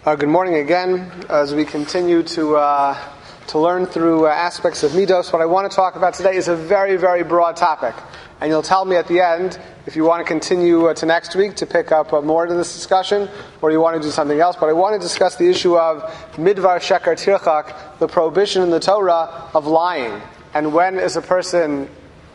Good morning again. As we continue to learn through aspects of Midos, what I want to talk about today is a very, very broad topic. And you'll tell me at the end if you want to continue to next week to pick up more to this discussion, or you want to do something else. But I want to discuss the issue of Midvar Sheker Tirchak, the prohibition in the Torah of lying. And when must a person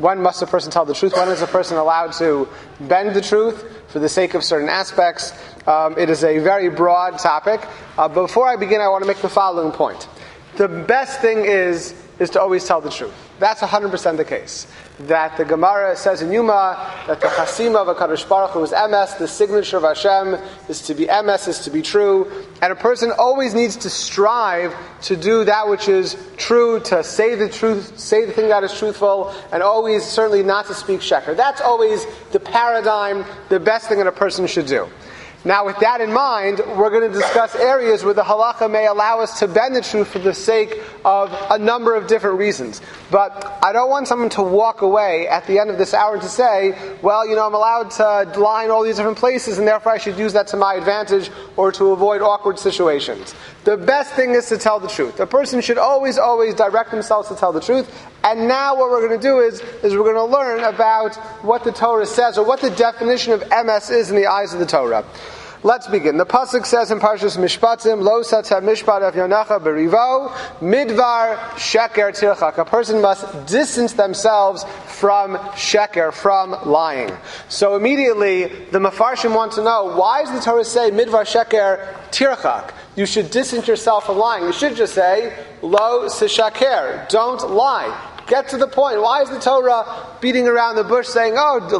tell the truth? When is a person allowed to bend the truth for the sake of certain aspects? It is a very broad topic. But before I begin, I want to make the following point. The best thing is to always tell the truth. That's 100% the case. That the Gemara says in Yuma that the Chasima of HaKadosh Baruch Hu is emes, the signature of Hashem is to be emes, is to be true. And a person always needs to strive to do that which is true, to say the truth, say the thing that is truthful, and always certainly not to speak sheker. That's always the paradigm, the best thing that a person should do. Now, with that in mind, we're going to discuss areas where the halacha may allow us to bend the truth for the sake of a number of different reasons. But I don't want someone to walk away at the end of this hour to say, well, I'm allowed to lie in all these different places, and therefore I should use that to my advantage or to avoid awkward situations. The best thing is to tell the truth. A person should always direct themselves to tell the truth. And now what we're going to do is we're going to learn about what the Torah says, or what the definition of emes is in the eyes of the Torah. Let's begin. The pasuk says in Parshas Mishpatim, Lo sateh mishpat av yonacha berivo, midvar sheker tirchak. A person must distance themselves from sheker, from lying. So immediately, the Mefarshim want to know, why does the Torah say midvar sheker tirchak? You should distance yourself from lying. You should just say, Lo sishaker, don't lie. Get to the point. Why is the Torah beating around the bush saying,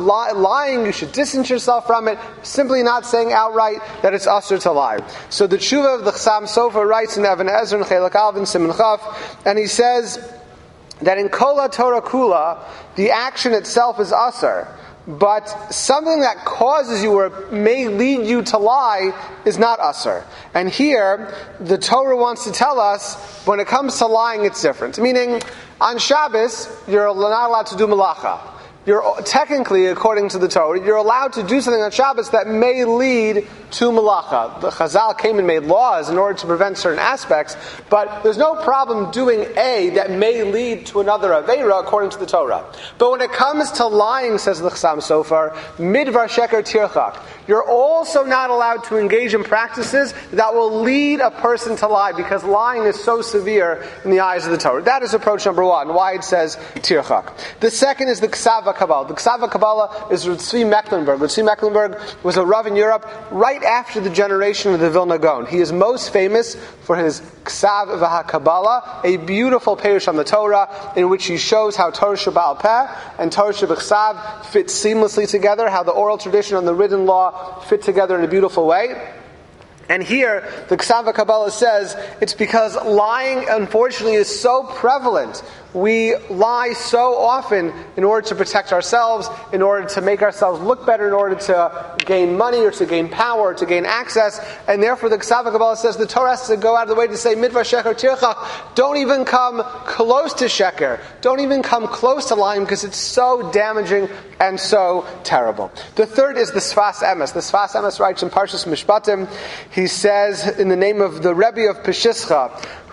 lying, you should distance yourself from it, simply not saying outright that it's usher to lie? So the Tshuva of the Chassam Sofer writes in Even Ezra and Chelak Alvin Siman Chaf, and he says that in Kol Torah Kula, the action itself is usher, but something that causes you or may lead you to lie is not usher. And here, the Torah wants to tell us, when it comes to lying, it's different. Meaning, on Shabbos, you're not allowed to do malacha. You're technically, according to the Torah, you're allowed to do something on Shabbos that may lead to malacha. The Chazal came and made laws in order to prevent certain aspects, but there's no problem doing A that may lead to another Aveira according to the Torah. But when it comes to lying, says the Chassam Sofer, midvar sheker tirchak, you're also not allowed to engage in practices that will lead a person to lie, because lying is so severe in the eyes of the Torah. That is approach number one, why it says tirchak. The second is the Ksava Kabbalah. The Ksava Kabbalah is Tzvi Mecklenburg. Tzvi Mecklenburg was a Rav in Europe right after the generation of the Vilna Gaon. He is most famous for his Ksav VaHaKabbalah, a beautiful perush on the Torah, in which he shows how Torah Sheba'al Peh and Torah Shebechsav fit seamlessly together, how the oral tradition and the written law fit together in a beautiful way. And here, the Ksava Kabbalah says, it's because lying, unfortunately, is so prevalent. We lie so often in order to protect ourselves, in order to make ourselves look better, in order to gain money, or to gain power, or to gain access. And therefore, the Ksava Kabbalah says the Torah has to go out of the way to say, midvar sheker tirchak, don't even come close to sheker. Don't even come close to lying, because it's so damaging and so terrible. The third is the Sfas Emes. The Sfas Emes writes in Parshas Mishpatim, he says, in the name of the Rebbe of Peshischa,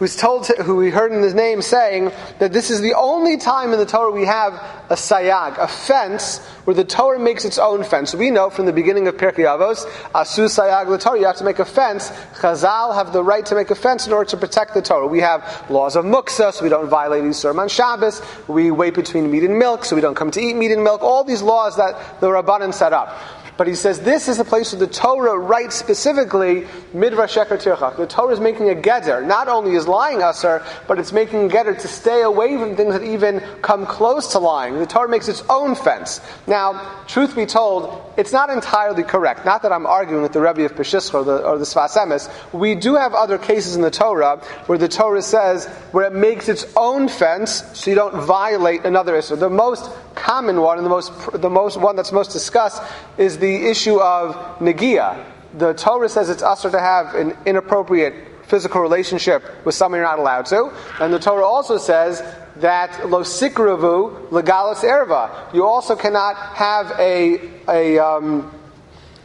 who we heard in his name saying that this is the only time in the Torah we have a sayag, a fence, where the Torah makes its own fence. We know from the beginning of Pirkei Avos, asu sayag l'Torah, you have to make a fence. Chazal have the right to make a fence in order to protect the Torah. We have laws of muksa, so we don't violate Yisurim on Shabbos. We wait between meat and milk, so we don't come to eat meat and milk. All these laws that the Rabbanan set up. But he says this is a place where the Torah writes specifically midvar sheker tirchak. The Torah is making a geder. Not only is lying usher, but it's making a geder to stay away from things that even come close to lying. The Torah makes its own fence. Now, truth be told, it's not entirely correct. Not that I'm arguing with the Rebbe of Peshischa or the Sfas Emes. We do have other cases in the Torah where the Torah says where it makes its own fence so you don't violate another issue. The most common one and the most one that's most discussed is the issue of negia. The Torah says it's usher to have an inappropriate physical relationship with someone you're not allowed to, and the Torah also says that lo sikravu legalos erva. You also cannot have a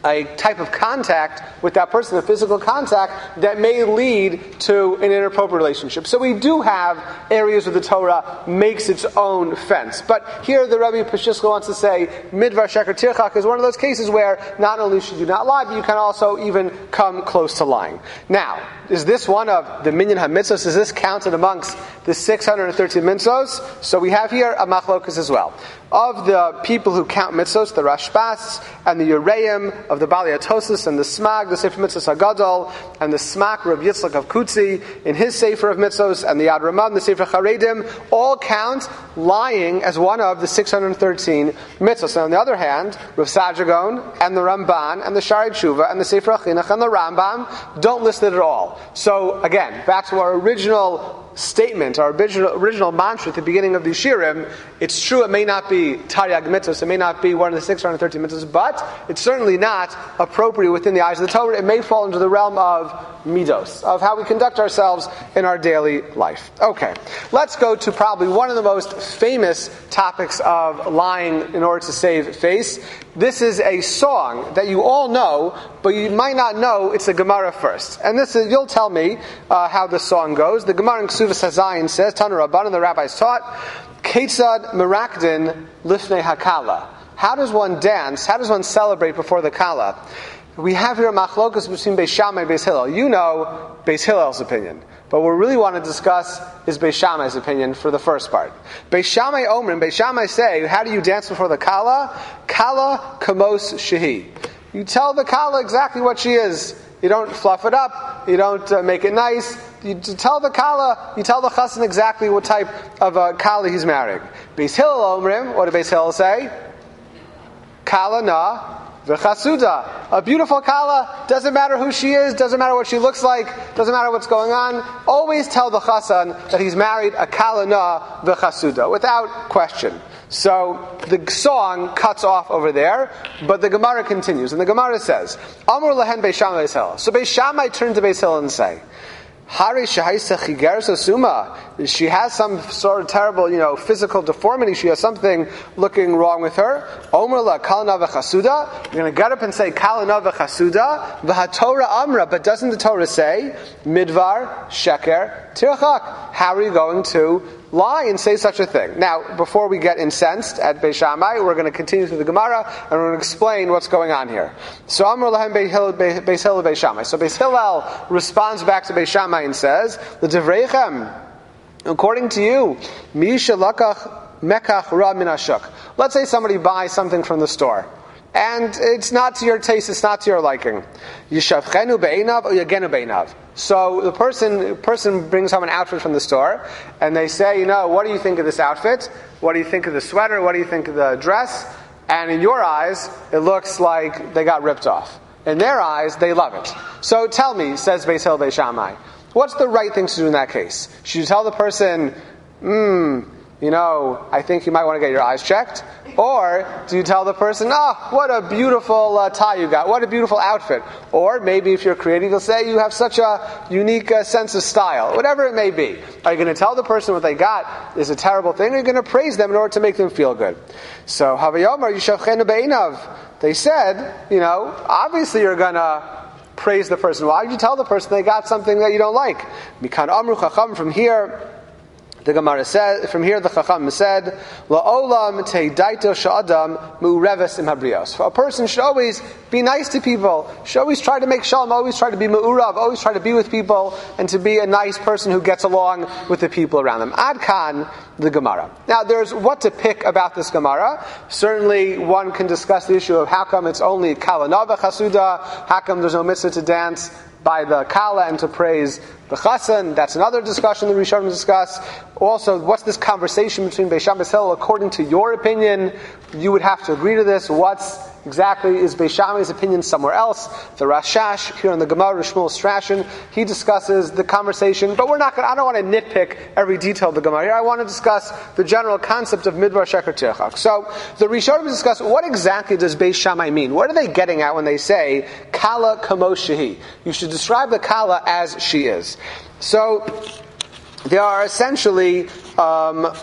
a type of contact with that person, a physical contact, that may lead to an inappropriate relationship. So we do have areas where the Torah makes its own fence. But here the Rebbe Peshiska wants to say, Midvar Sheker Tirchak is one of those cases where not only should you not lie, but you can also even come close to lying. Now, is this one of the Minyan HaMitzvos? Is this counted amongst the 613 mitzvos? So we have here a machlokas as well. Of the people who count mitzvos, the Rashbas and the Yereim of the Bali Atosis and the Smag, the Sefer Mitzvos HaGadol, and the Smak Rav Yitzchak of Kutzi in his Sefer of Mitzvos, and the Yad Ramah and the Sefer Charedim, all count lying as one of the 613 mitzvos. And on the other hand, Rav Sajagon and the Ramban and the Shari Tshuva and the Sefer HaChinuch and the Rambam don't list it at all. So again, back to our original statement, our original mantra at the beginning of the Shirim, it's true it may not be Taryag mitzvahs, it may not be one of the 613 mitzvahs, but it's certainly not appropriate within the eyes of the Torah. It may fall into the realm of midos, of how we conduct ourselves in our daily life. Okay, let's go to probably one of the most famous topics of lying in order to save face. This is a song that you all know, but you might not know it's a Gemara first. And this is, you'll tell me how the song goes. The Gemara in Ksuvas Hazayin says, Tanu Rabbanan, the rabbis taught, Ketzad Merakdin Lifnei Hakala. How does one dance? How does one celebrate before the Kala? We have here a machlokas between Beis Shammai and Beis Hillel. You know Beis Hillel's opinion. But what we really want to discuss is Beis Shammai's opinion for the first part. Beis Shammai Omer and Beis Shammai say, how do you dance before the Kala? Kala Kamos Shehi. You tell the Kala exactly what she is. You don't fluff it up. You don't make it nice. You tell the Kala, you tell the Chassan exactly what type of Kala he's marrying. Beis Hillel Omrim, what did Beis Hillel say? Kala na v'chasuda. A beautiful Kala, doesn't matter who she is, doesn't matter what she looks like, doesn't matter what's going on. Always tell the Chassan that he's married a Kala na v'chasuda, without question. So the song cuts off over there, but the Gemara continues, and the Gemara says, Amar lehen Beis Shammai Beis Hillel. So Beis Shammai turned to Beis Hillel and say, Hari shahaisa chigeres osuma. She has some sort of terrible, physical deformity. She has something looking wrong with her. Omer la kalana v'chasuda. You're going to get up and say kalana v'chasuda v'hatorah amra. But doesn't the Torah say midvar sheker tirchak? How are you going to lie and say such a thing? Now, before we get incensed at Beis Shammai, we're going to continue through the Gemara and we're going to explain what's going on here. So Amar lahem Beis Hillel Beis Shammai. So Beis Hillel responds back to Beis Shammai and says, "L'divreichem, according to you, misha lakach mekach ra min hashuk." Let's say somebody buys something from the store, and it's not to your taste, it's not to your liking. Yishavchenu be'einav or yagenu be'einav. So the person brings home an outfit from the store, and they say, what do you think of this outfit? What do you think of the sweater? What do you think of the dress? And in your eyes, it looks like they got ripped off. In their eyes, they love it. So tell me, says Beis Hillel Beis Shammai, what's the right thing to do in that case? Should you tell the person, I think you might want to get your eyes checked? Or do you tell the person, what a beautiful tie you got, what a beautiful outfit? Or maybe if you're creative, you'll say you have such a unique sense of style. Whatever it may be. Are you going to tell the person what they got is a terrible thing, or are you going to praise them in order to make them feel good? So, Havayomar Yishavchenu be'einav. They said, obviously you're going to praise the person. Why did you tell the person they got something that you don't like? Mikan Amru Chacham, from here, the Gemara said, from here the Chacham said, La'olam teidaito sha'adam mu'ureves im habrios. A person should always be nice to people, should always try to make shalom, always try to be mu'urav, always try to be with people, and to be a nice person who gets along with the people around them. Ad kan, the Gemara. Now there's what to pick about this Gemara. Certainly one can discuss the issue of how come it's only kalana v'chasuda, how come there's no mitzvah to dance by the Kala and to praise the Chassan. That's another discussion the Rishonim discuss. Also, what's this conversation between Beis Shammai and Beis Hillel? According to your opinion, you would have to agree to this. What's exactly is Beis Shammai's opinion somewhere else? The Rashash, here in the Gemara, Shmuel Strashin, he discusses the conversation, but I don't want to nitpick every detail of the Gemara here. I want to discuss the general concept of Midvar Sheker Tirchak. So, the Rishonim discuss what exactly does Beis Shammai mean? What are they getting at when they say, Kala Kamo Shehi? You should describe the Kala as she is. So, there are essentially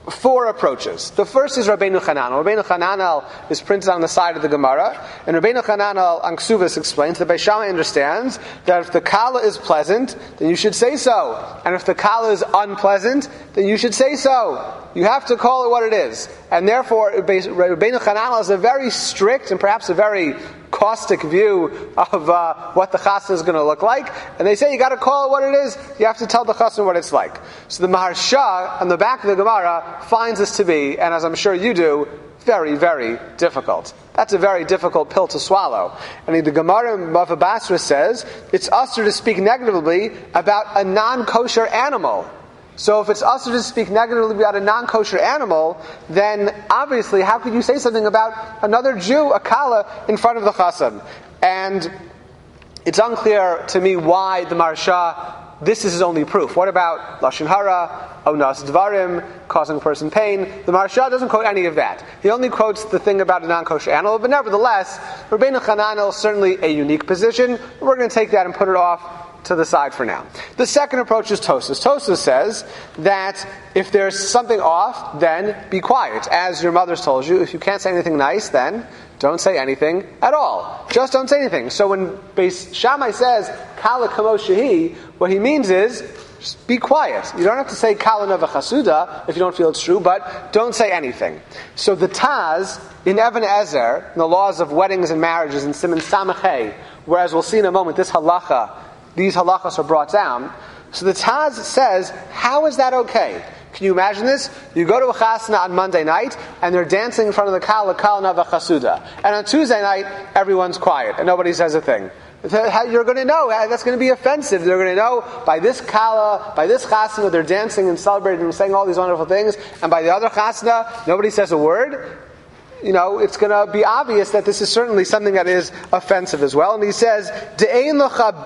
four approaches. The first is Rabbeinu Chananel. Rabbeinu Chananel is printed on the side of the Gemara, and Rabbeinu Chananel on Ksuvas explains that Beis Shammai understands that if the kala is pleasant, then you should say so, and if the kala is unpleasant, then you should say so. You have to call it what it is, and therefore Rabbeinu Chananel is a very strict and perhaps a very caustic view of what the chasna is going to look like, and they say you got to call it what it is. You have to tell the chasna what it's like. So the Maharsha on the back of the Gemara finds this to be, and as I'm sure you do, very, very difficult. That's a very difficult pill to swallow. And the Gemara in Bava Basra says it's usher to speak negatively about a non-kosher animal. So if it's usher to speak negatively about a non-kosher animal, then obviously how could you say something about another Jew, a kala, in front of the chassan? And it's unclear to me why the Maharsha, this is his only proof. What about Lashon Hara, Onas Dvarim, causing a person pain? The Maharsha doesn't quote any of that. He only quotes the thing about a non-kosher animal, but nevertheless, Rabbeinu Chananel is certainly a unique position. We're going to take that and put it off to the side for now. The second approach is Tosfos. Tosfos says that if there's something off, then be quiet. As your mother's told you, if you can't say anything nice, then don't say anything at all. Just don't say anything. So when Beis Shammai says, Kala kamo shehi, what he means is, just be quiet. You don't have to say Kala nava chasuda if you don't feel it's true, but don't say anything. So the Taz, in Even Ezer, in the laws of weddings and marriages in Siman Samachay, whereas we'll see in a moment this halacha, these halachas are brought down. So the Taz says, how is that okay? Can you imagine this? You go to a chasna on Monday night, and they're dancing in front of the kala nava chasuda. And on Tuesday night, everyone's quiet, and nobody says a thing. You're going to know, that's going to be offensive. They're going to know by this kala, by this chasna, they're dancing and celebrating and saying all these wonderful things, and by the other chasna, nobody says a word. You know, it's going to be obvious that this is certainly something that is offensive as well. And he says, there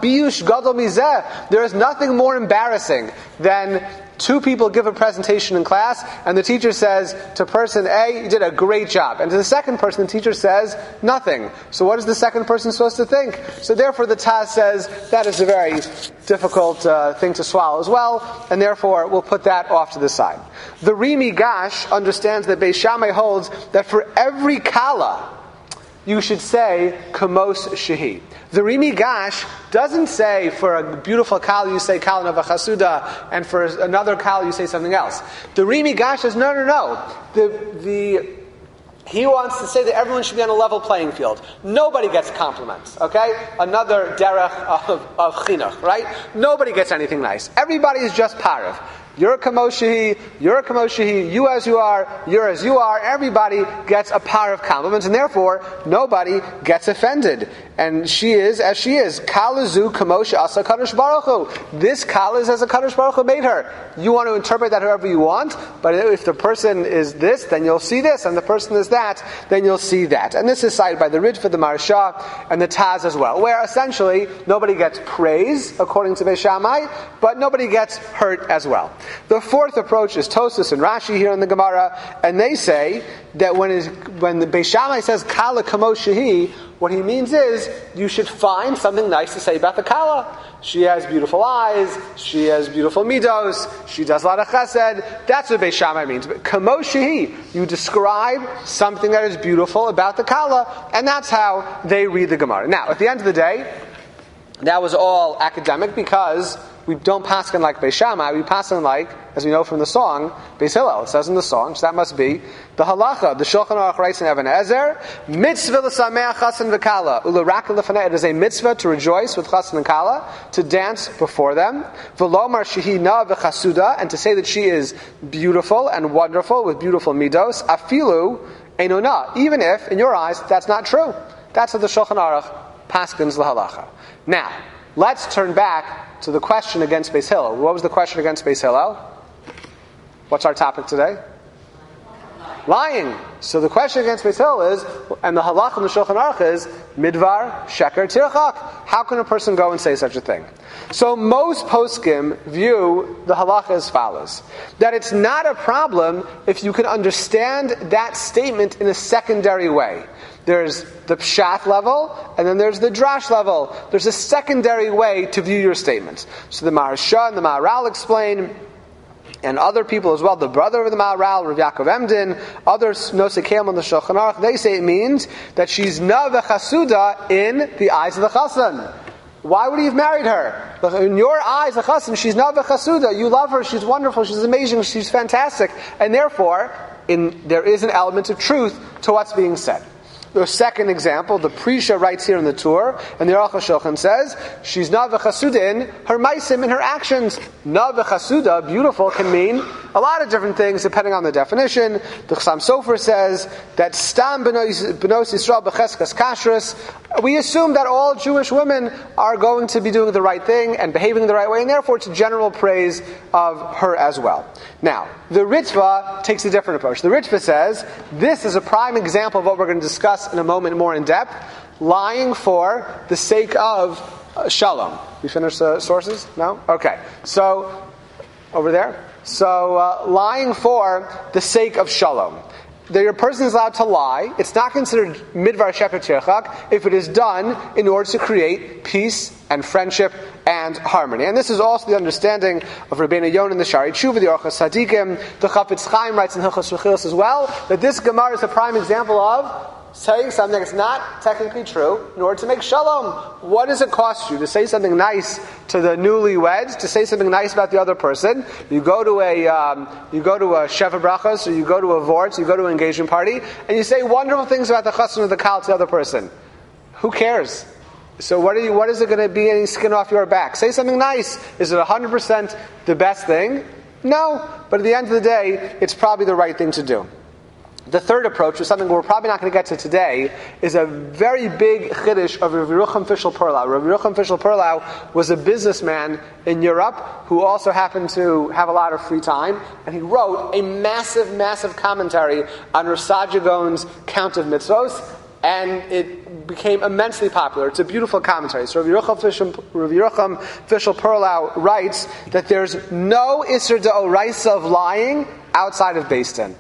is nothing more embarrassing than two people give a presentation in class, and the teacher says to person A, you did a great job. And to the second person, the teacher says nothing. So what is the second person supposed to think? So therefore the Taz says that is a very difficult thing to swallow as well, and therefore we'll put that off to the side. The Rimi Gash understands that Beis Shammai holds that for every kala, you should say kamos shehi. The Rimi Gash doesn't say for a beautiful kala you say kala nava chasuda, and for another kala you say something else. The Rimi Gash says no. He wants to say that everyone should be on a level playing field. Nobody gets compliments, okay? Another derech of chinuch, right? Nobody gets anything nice. Everybody is just parav. You're a kamoshihi, you as you are, you're as you are. Everybody gets a par of compliments, and therefore nobody gets offended. And she is as she is. Kalazu kamosh asa kadosh baruch hu. This kala is as a kadosh baruch hu made her. You want to interpret that however you want, but if the person is this, then you'll see this, and the person is that, then you'll see that. And this is cited by the Ritva, the Maharsha, and the Taz as well, where essentially nobody gets praise according to Beis Shammai, but nobody gets hurt as well. The fourth approach is Tosfos and Rashi here in the Gemara, and they say that when the Beis Shammai says kala kamo shehi, what he means is you should find something nice to say about the kala. She has beautiful eyes, she has beautiful midos, she does a lot of chesed. That's what Beis Shammai means. But kamo shehi, you describe something that is beautiful about the kala, and that's how they read the Gemara. Now, at the end of the day, that was all academic because we don't paskin like Beis Shammai, we paskin like, as we know from the song, Beis Hillel. It says in the song, so that must be the halacha. The Shulchan Aruch writes in Even Ezer, mitzvah l'sameach chasen v'kala, u'leraka l'fanei. It is a mitzvah to rejoice with chasen and kala, to dance before them, v'lomar shehi na v'chasuda, and to say that she is beautiful and wonderful with beautiful midos, afilu einona, even if, in your eyes, that's not true. That's what the Shulchan Aruch paskins l'halacha. Now, let's turn back to the question against Beis Hillel. What was the question against Beis Hillel? What's our topic today? Lying. So the question against Beis Hillel is, and the halach in the Shulchan Aruch is, midvar sheker tirchak. How can a person go and say such a thing? So most poskim view the halacha as follows: that it's not a problem if you can understand that statement in a secondary way. There's the pshat level, and then there's the drash level. There's a secondary way to view your statement. So the Maharsha and the Maharal explain and other people as well, the brother of the Maharal, Rav Yaakov Emden, others, Nosei Keil on the Shulchan Aruch, they say it means that she's na v'chasuda in the eyes of the chassan. Why would he have married her? In your eyes, the chassan, she's na v'chasuda. You love her, she's wonderful, she's amazing, she's fantastic. And therefore, there is an element of truth to what's being said. The second example, the Prisha writes here in the Tur, and the Aruch HaShulchan says, she's na v'chasuda in her maisim, in her actions. Na v'chasuda, beautiful, can mean a lot of different things depending on the definition. The Chassam Sofer says that stam benos Yisrael b'cheskas kashrus. We assume that all Jewish women are going to be doing the right thing and behaving the right way, and therefore it's a general praise of her as well. Now, the Ritva takes a different approach. The Ritva says, this is a prime example of what we're going to discuss in a moment more in depth, lying for the sake of shalom. We finished the sources? No? Okay. So, over there. So, lying for the sake of shalom. The person is allowed to lie. It's not considered midvar sheker tirchak if it is done in order to create peace and friendship and harmony. And this is also the understanding of Rabbeinu Yonah in the Shari Tshuva, the Orchos Tzadikim. The Chafetz Chaim writes in Hilchos Rechilos as well that this Gemara is a prime example of saying something that's not technically true in order to make shalom. What does it cost you to say something nice to the newlyweds, to say something nice about the other person? You go to a Sheva Brachos, or you go to a Vortz, you go to an engagement party, and you say wonderful things about the chassan or the kal to the other person. Who cares? So what is it going to be any skin off your back? Say something nice. Is it 100% the best thing? No. But at the end of the day, it's probably the right thing to do. The third approach, is something we're probably not going to get to today, is a very big chiddush of Rav Yerucham Fischel Perlau. Rav Yerucham Fischel Perlau was a businessman in Europe who also happened to have a lot of free time, and he wrote a massive, massive commentary on Rav Saadia Gaon's Count of Mitzvos, and it became immensely popular. It's a beautiful commentary. So Rav Yerucham Fischel Perlau writes that there's no Isser D'Oraisa of lying outside of Beis Din.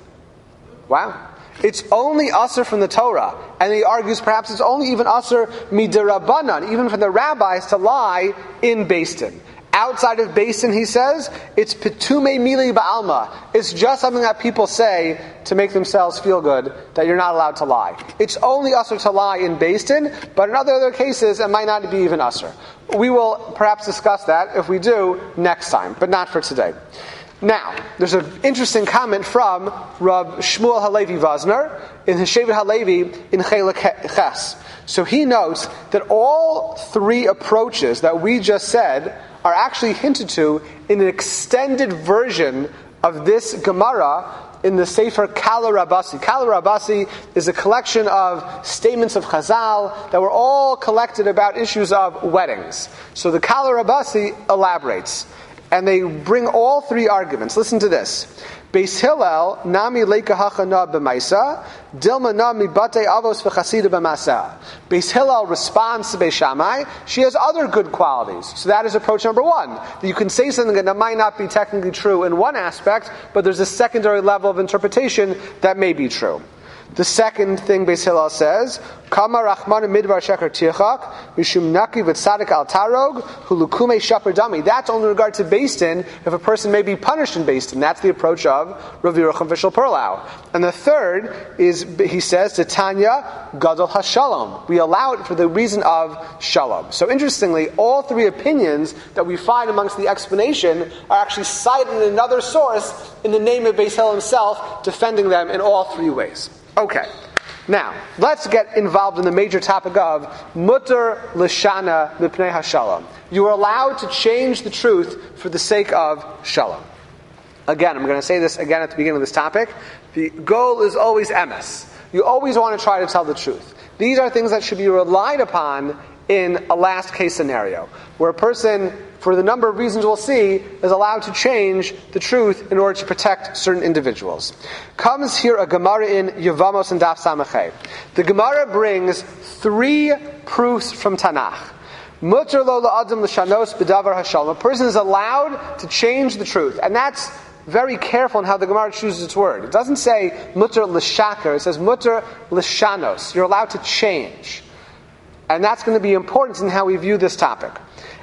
Wow. It's only usher from the Torah. And he argues perhaps it's only even usher midirabanan, even from the rabbis, to lie in Beis Din. Outside of Beis Din, he says, it's petume mili ba'alma. It's just something that people say to make themselves feel good, that you're not allowed to lie. It's only usher to lie in Beis Din, but in other cases, it might not be even usher. We will perhaps discuss that, if we do, next time, but not for today. Now, there's an interesting comment from Rav Shmuel Halevi Vazner in his Shevet Halevi in Chelek Ches. So he notes that all three approaches that we just said are actually hinted to in an extended version of this Gemara in the Sefer Kala Rabasi. Kala Rabasi is a collection of statements of Chazal that were all collected about issues of weddings. So the Kala Rabasi elaborates. And they bring all three arguments. Listen to this. Beis Hillel, nami leika hachana b'maisa, dilma nami batei avos v'chasida b'masa. Beis Hillel responds to Beis Shammai. She has other good qualities. So that is approach number one. That you can say something that might not be technically true in one aspect, but there's a secondary level of interpretation that may be true. The second thing Beis Hillel says, Kama Rachmana Midvar Sheker Tirchak, Mishum Naki V'Tzadik Al Tarog, Hulukume Shaper Dami. That's only in regard to Beis Din, if a person may be punished in Beis Din. That's the approach of Rav Yerucham Fischel Perlau. And the third is, he says, to Tanya Gadol HaShalom. We allow it for the reason of Shalom. So interestingly, all three opinions that we find amongst the explanation are actually cited in another source in the name of Beis Hillel himself, defending them in all three ways. Okay, now let's get involved in the major topic of mutter l'shana mipnei hashalom. You are allowed to change the truth for the sake of shalom. Again, I'm going to say this again at the beginning of this topic. The goal is always emes. You always want to try to tell the truth. These are things that should be relied upon in a last case scenario, where a person, for the number of reasons we'll see, is allowed to change the truth in order to protect certain individuals. Comes here a Gemara in Yevamos and Daf Samachay. The Gemara brings three proofs from Tanakh. Mutter lo la'adam l'shanos b'davar hashalom. A person is allowed to change the truth, and that's very careful in how the Gemara chooses its word. It doesn't say mutter l'shaker, it says mutter l'shanos. You're allowed to change. And that's going to be important in how we view this topic.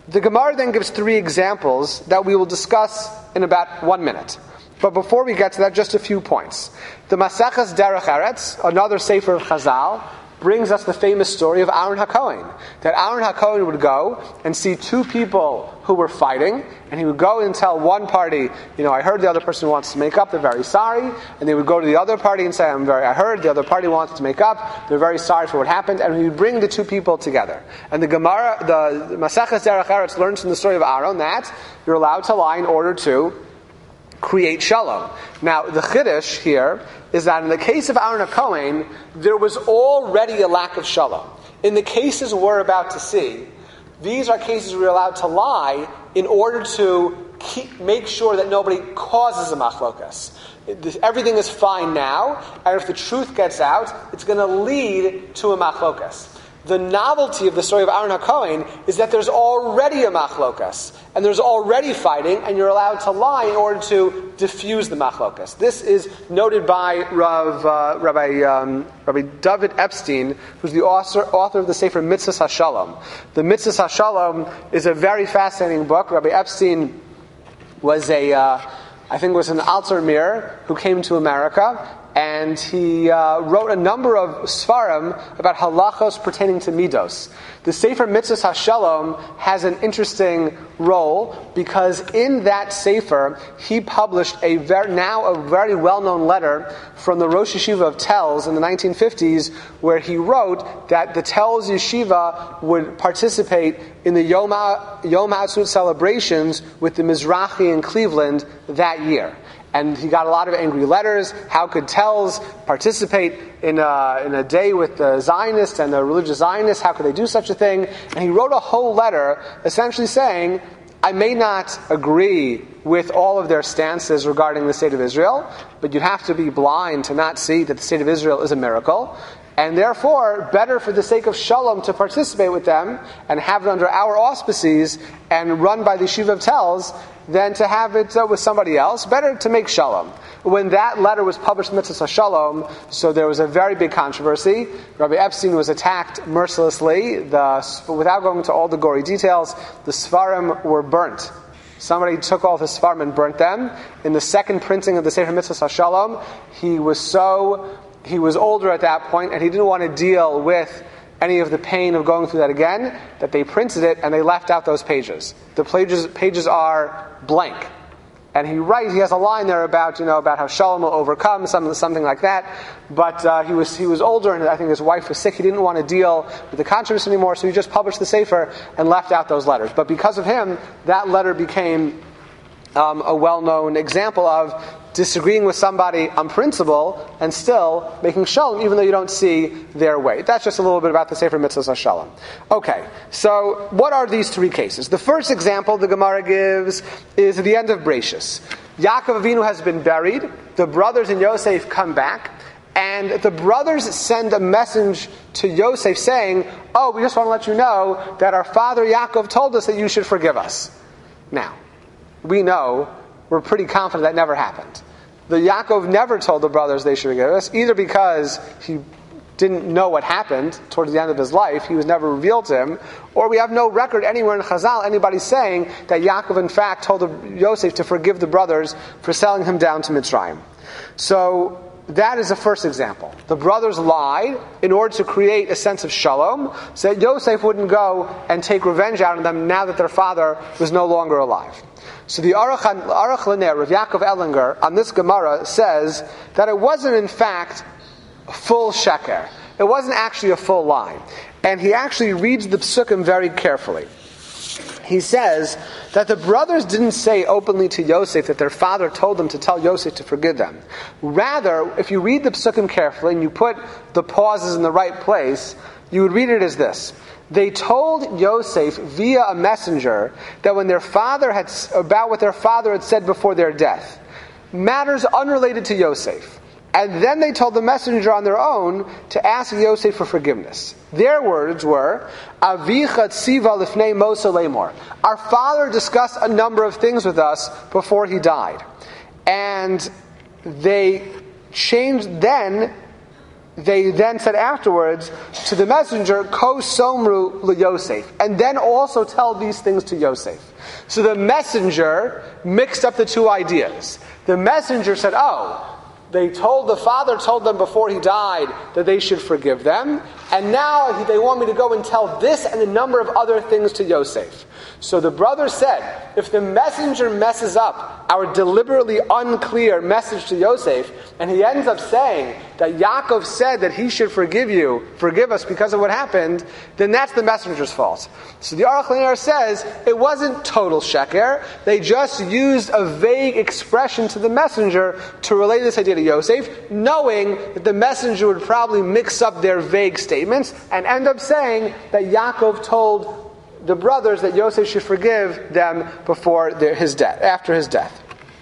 The Gemara then gives 3 examples that we will discuss in about 1 minute. But before we get to that, just a few points. The Maseches Derech Eretz, another Sefer of Chazal, brings us the famous story of Aaron HaKohen. That Aaron HaKohen would go and see 2 people who were fighting, and he would go and tell one party, I heard the other person wants to make up, they're very sorry. And they would go to the other party and say, I heard the other party wants to make up, they're very sorry for what happened, and he would bring the 2 people together. And the Gemara, the Maseches Derech Eretz learns from the story of Aaron that you're allowed to lie in order to create shalom. Now, the chiddush here is that in the case of Aaron HaKohen, there was already a lack of shalom. In the cases we're about to see, these are cases we're allowed to lie in order to make sure that nobody causes a machlokas. Everything is fine now, and if the truth gets out, it's going to lead to a machlokas. The novelty of the story of Aaron HaKohen is that there's already a machlokas, and there's already fighting, and you're allowed to lie in order to diffuse the machlokas. This is noted by Rabbi David Epstein, who's the author of the Sefer Mitzvahs HaShalom. The Mitzvahs HaShalom is a very fascinating book. Rabbi Epstein was was an Alter Mir who came to America, and he wrote a number of svarim about halachos pertaining to midos. The Sefer Mitzvahs HaShalom has an interesting role because in that Sefer he published a very well-known letter from the Rosh Yeshiva of Telz in the 1950s, where he wrote that the Telz Yeshiva would participate in the Yom HaAtzmaut celebrations with the Mizrahi in Cleveland that year. And he got a lot of angry letters. How could Telz participate in a day with the Zionists and the religious Zionists? How could they do such a thing? And he wrote a whole letter essentially saying, I may not agree with all of their stances regarding the state of Israel, but you have to be blind to not see that the state of Israel is a miracle. And therefore, better for the sake of shalom to participate with them and have it under our auspices and run by the Yeshiva of Telz than to have it with somebody else. Better to make shalom. When that letter was published in Mitzvahs HaShalom, so there was a very big controversy. Rabbi Epstein was attacked mercilessly. Without going into all the gory details, the Svarim were burnt. Somebody took all the Svarim and burnt them. In the second printing of the Sefer Mitzvahs HaShalom, he was older at that point, and he didn't want to deal with any of the pain of going through that again, that they printed it and they left out those pages. The pages are blank. And he has a line there about how shalom will overcome, something like that. But he was older, and I think his wife was sick. He didn't want to deal with the controversy anymore, so he just published the Sefer and left out those letters. But because of him, that letter became a well-known example of disagreeing with somebody on principle and still making shalom even though you don't see their way. That's just a little bit about the Sefer Mitzvahs HaShalom. Okay, so what are these 3 cases? The first example the Gemara gives is at the end of Bereishis. Yaakov Avinu has been buried, the brothers and Yosef come back, and the brothers send a message to Yosef saying, we just want to let you know that our father Yaakov told us that you should forgive us. Now, we're pretty confident that never happened. The Yaakov never told the brothers they should forgive us, either because he didn't know what happened towards the end of his life, he was never revealed to him, or we have no record anywhere in Chazal, anybody saying that Yaakov in fact told Yosef to forgive the brothers for selling him down to Mitzrayim. So that is the first example. The brothers lied in order to create a sense of shalom, so that Yosef wouldn't go and take revenge out on them now that their father was no longer alive. So the Aruch L'Ner, Rav Yaakov Ellinger, on this Gemara says that it wasn't in fact full sheker. It wasn't actually a full lie. And he actually reads the psukim very carefully. He says that the brothers didn't say openly to Yosef that their father told them to tell Yosef to forgive them. Rather, if you read the psukim carefully and you put the pauses in the right place, you would read it as this. They told Yosef via a messenger that when about what their father had said before their death, matters unrelated to Yosef. And then they told the messenger on their own to ask Yosef for forgiveness. Their words were, Avicha tziva lifnei Moshe lemor. Our father discussed a number of things with us before he died. And they changed then, they then said afterwards to the messenger, Ko somru LeYosef, and then also tell these things to Yosef. So the messenger mixed up the two ideas. The messenger said, the father told them before he died that they should forgive them, and now they want me to go and tell this and a number of other things to Yosef. So the brother said, if the messenger messes up our deliberately unclear message to Yosef, and he ends up saying that Yaakov said that he should forgive us because of what happened, then that's the messenger's fault. So the Aruch LaNer says it wasn't total sheker. They just used a vague expression to the messenger to relay this idea to Yosef, knowing that the messenger would probably mix up their vague statements and end up saying that Yaakov told the brothers that Yosef should forgive them after his death.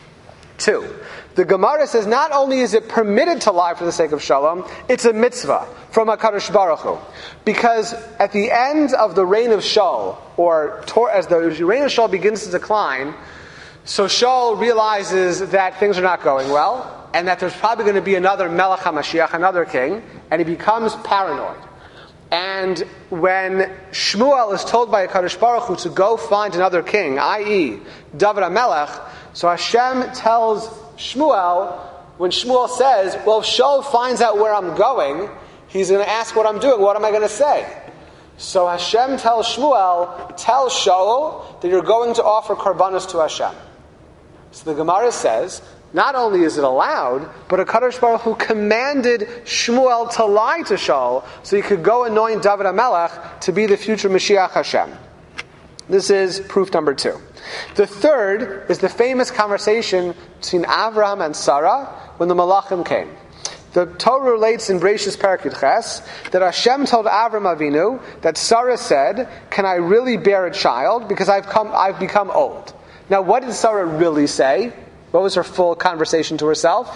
2. The Gemara says not only is it permitted to lie for the sake of shalom, it's a mitzvah from HaKadosh Baruch Hu. Because at the end of the reign of Shaul, as the reign of Shaul begins to decline, so Shaul realizes that things are not going well, and that there's probably going to be another Melech HaMashiach, another king, and he becomes paranoid. And when Shmuel is told by HaKadosh Baruch Hu to go find another king, i.e. David HaMelech, so Hashem tells Shmuel, when Shmuel says, well, if Shaul finds out where I'm going, he's going to ask what I'm doing. What am I going to say? So Hashem tells Shmuel, tell Shaul that you're going to offer karbanos to Hashem. So the Gemara says, not only is it allowed, but HaKadosh Baruch Hu commanded Shmuel to lie to Shaul so he could go anoint David HaMelech to be the future Mashiach Hashem. This is proof number 2. The third is the famous conversation between Avraham and Sarah when the Malachim came. The Torah relates in Bereshis Perek Ches that Hashem told Avram Avinu that Sarah said, can I really bear a child because I've become old. Now what did Sarah really say? What was her full conversation to herself?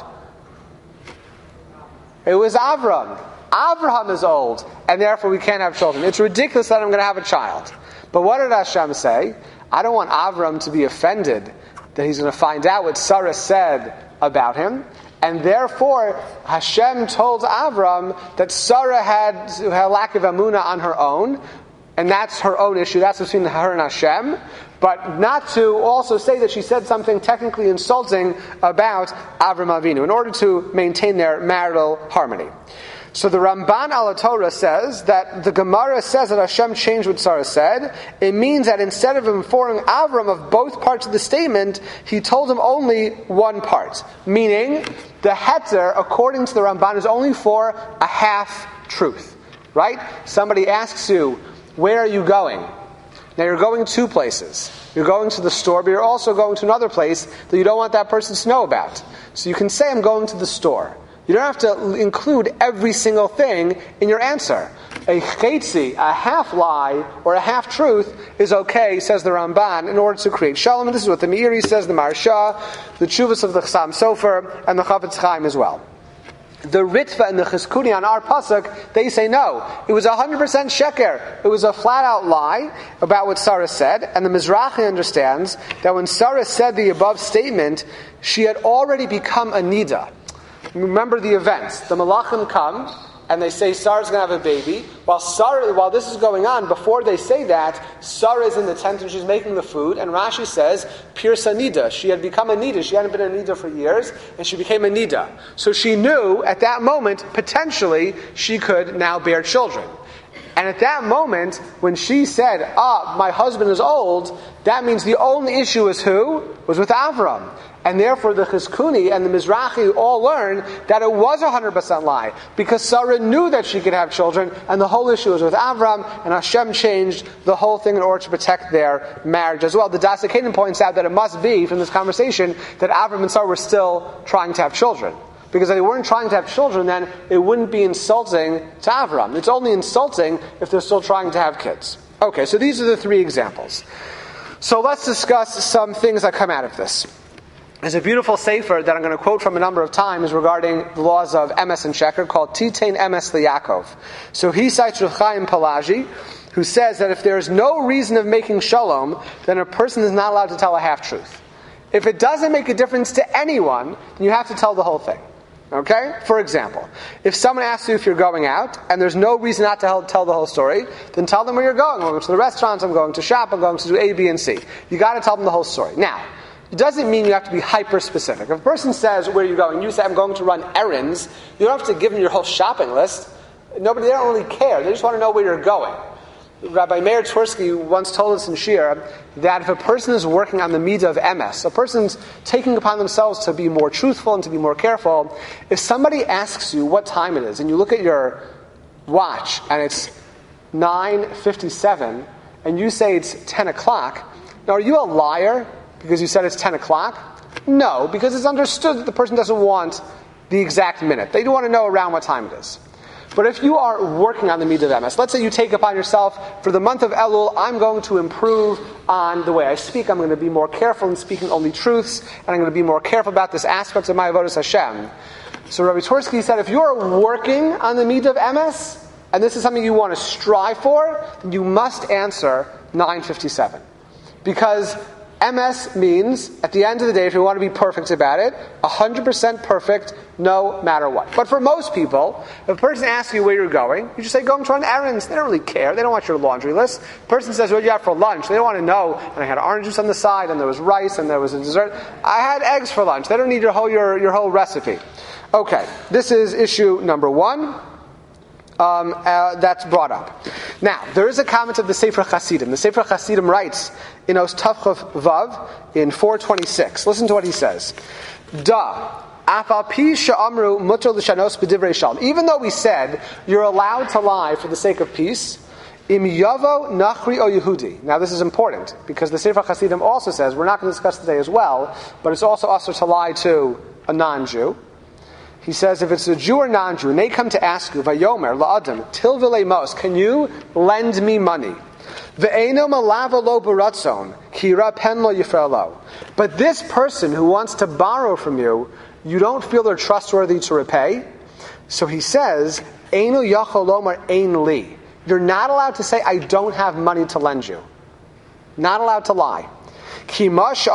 It was Avram. Avraham is old, and therefore we can't have children. It's ridiculous that I'm going to have a child. But what did Hashem say? I don't want Avram to be offended that he's going to find out what Sarah said about him. And therefore, Hashem told Avram that Sarah had lack of emunah on her own, and that's her own issue. That's between her and Hashem. But not to also say that she said something technically insulting about Avram Avinu in order to maintain their marital harmony. So the Ramban al Torah says that the Gemara says that Hashem changed what Sarah said. It means that instead of informing Avram of both parts of the statement, he told him only one part. Meaning, the heter, according to the Ramban, is only for a half truth. Right? Somebody asks you, where are you going? Now you're going 2 places. You're going to the store, but you're also going to another place that you don't want that person to know about. So you can say, I'm going to the store. You don't have to include every single thing in your answer. A chetzi, a half lie, or a half truth is okay, says the Ramban, in order to create shalom. And this is what the Meiri says, the Maharsha, the Chuvas of the Chassam Sofer, and the Chavetz Chaim as well. The Ritva and the Chizkuni on our pasuk, they say no. It was 100% sheker. It was a flat-out lie about what Sarah said. And the Mizrahi understands that when Sarah said the above statement, she had already become a nida. Remember the events. The Malachim come, and they say Sarah's going to have a baby. While this is going on, before they say that, Sarah is in the tent and she's making the food, and Rashi says, Pirsa Nida. She had become a Nida. She hadn't been a Nida for years, and she became a Nida. So she knew, at that moment, potentially, she could now bear children. And at that moment, when she said, my husband is old, that means the only issue was who? Was with Avram. And therefore the Chizkuni and the Mizrahi all learn that it was 100% lie. Because Sarah knew that she could have children, and the whole issue was with Avram, and Hashem changed the whole thing in order to protect their marriage as well. The Das HaKadim points out that it must be, from this conversation, that Avram and Sarah were still trying to have children. Because if they weren't trying to have children, then it wouldn't be insulting to Avram. It's only insulting if they're still trying to have kids. Okay, so these are the 3 examples. So let's discuss some things that come out of this. There's a beautiful sefer that I'm going to quote from a number of times regarding the laws of emes and sheker called Titain Emes LeYaakov. So he cites Rav Chaim Palaji, who says that if there is no reason of making shalom, then a person is not allowed to tell a half-truth. If it doesn't make a difference to anyone, then you have to tell the whole thing. Okay? For example, if someone asks you if you're going out, and there's no reason not to tell the whole story, then tell them where you're going. I'm going to the restaurant, I'm going to shop, I'm going to do A, B, and C. You got to tell them the whole story. Now, it doesn't mean you have to be hyper-specific. If a person says, where are you going? You say, I'm going to run errands. You don't have to give them your whole shopping list. They don't really care. They just want to know where you're going. Rabbi Meir Twersky once told us in Shir that if a person is working on the midah of emes, a person's taking upon themselves to be more truthful and to be more careful, if somebody asks you what time it is, and you look at your watch and it's 9:57, and you say it's 10 o'clock, now are you a liar because you said it's 10 o'clock? No, because it's understood that the person doesn't want the exact minute. They do want to know around what time it is. But if you are working on the midah of emes, let's say you take upon yourself, for the month of Elul, I'm going to improve on the way I speak, I'm going to be more careful in speaking only truths, and I'm going to be more careful about this aspect of my avodas Hashem. So Rabbi Twersky said, if you're working on the midah of emes, and this is something you want to strive for, then you must answer 9:57. Because MS means, at the end of the day, if you want to be perfect about it, 100% perfect, no matter what. But for most people, if a person asks you where you're going, you just say, going to run errands. They don't really care. They don't want your laundry list. The person says, what do you have for lunch? They don't want to know. And I had orange juice on the side, and there was rice, and there was a dessert. I had eggs for lunch. They don't need your whole recipe. Okay, this is issue number one. That's brought up. Now, there is a comment of the Sefer Hasidim. The Sefer Hasidim writes in Os Tavchav Vav in 426. Listen to what he says. Da. Even though we said you're allowed to lie for the sake of peace, im yavo nachri o Yehudi. Now this is important because the Sefer Hasidim also says, we're not going to discuss today as well, but it's also usher to lie to a non-Jew. He says, if it's a Jew or non-Jew, and they come to ask you, Vayomer la'adam tilvile mos, can you lend me money? Ve'eno malava lo baratzon kira pen lo yifrelo. But this person who wants to borrow from you, you don't feel they're trustworthy to repay. So he says, Eino yachol lomar ein li. You're not allowed to say, I don't have money to lend you. Not allowed to lie. Because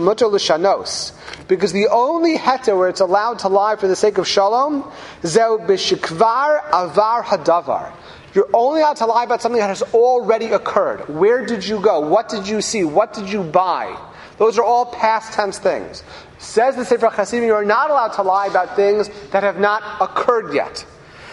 the only heter where it's allowed to lie for the sake of shalom, zeu b'shikvar avar hadavar. You're only allowed to lie about something that has already occurred. Where did you go? What did you see? What did you buy? Those are all past tense things. Says the Sefer Hasidim, you are not allowed to lie about things that have not occurred yet.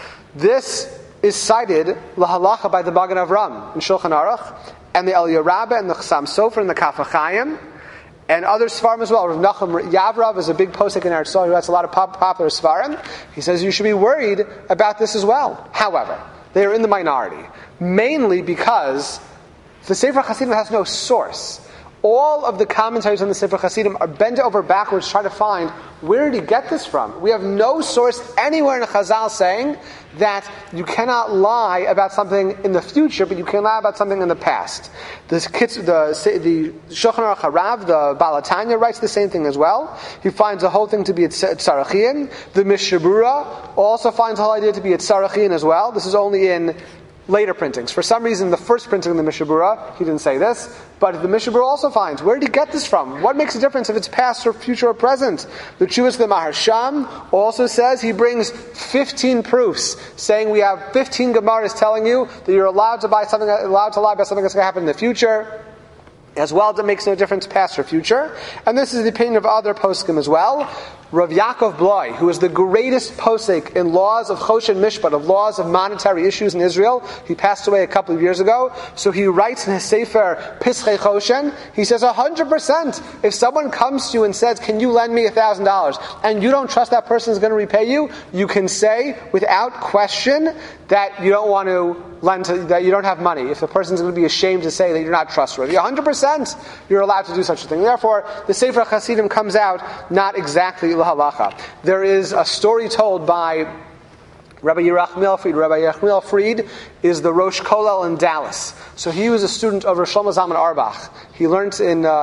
This is cited lahalacha by the Magen Avram in Shulchan Aruch, and the Eliyah Rabbah, and the Chassam Sofer, and the Kaf HaChaim, and other Sfarim as well. Rav Nachum Yavrav is a big posek in Eretz Yisrael who has a lot of popular Sfarim. He says you should be worried about this as well. However, they are in the minority, mainly because the Sefer Hasidim has no source. All of the commentaries on the Sefer Hasidim are bent over backwards trying to find, where did he get this from? We have no source anywhere in the Chazal saying that you cannot lie about something in the future, but you can lie about something in the past. The Shulchan Aruch Harav, the Baal HaTanya, writes the same thing as well. He finds the whole thing to be at Tzarachian. The Mishnah Berurah also finds the whole idea to be at Tzarachian as well. This is only in later printings. For some reason, the first printing of the Mishnah Berurah, he didn't say this, but the Mishnah Berurah also finds, where did he get this from? What makes a difference if it's past or future or present? The Chuvas of the Maharsham also says, he brings 15 proofs, saying we have 15 Gemaras telling you that you're allowed to lie about something that's going to happen in the future. As well, that makes no difference past or future. And this is the opinion of other poskim as well. Rav Yaakov Bloi, who is the greatest posek in laws of Choshen Mishpat, of laws of monetary issues in Israel, he passed away a couple of years ago. So he writes in his Sefer Pischei Choshen, he says 100%, if someone comes to you and says, can you lend me $1,000, and you don't trust that person is going to repay you, you can say without question that you don't want to lend to, that you don't have money. If the person is going to be ashamed to say that you're not trustworthy, 100% you're allowed to do such a thing. Therefore, the Sefer Hasidim comes out not exactly lahalacha. There is a story told by Rabbi Yerachmiel Fried. Rabbi Yerachmiel Fried is the Rosh Kollel in Dallas. So he was a student of Rosh Shlomo Zalman Auerbach. He learned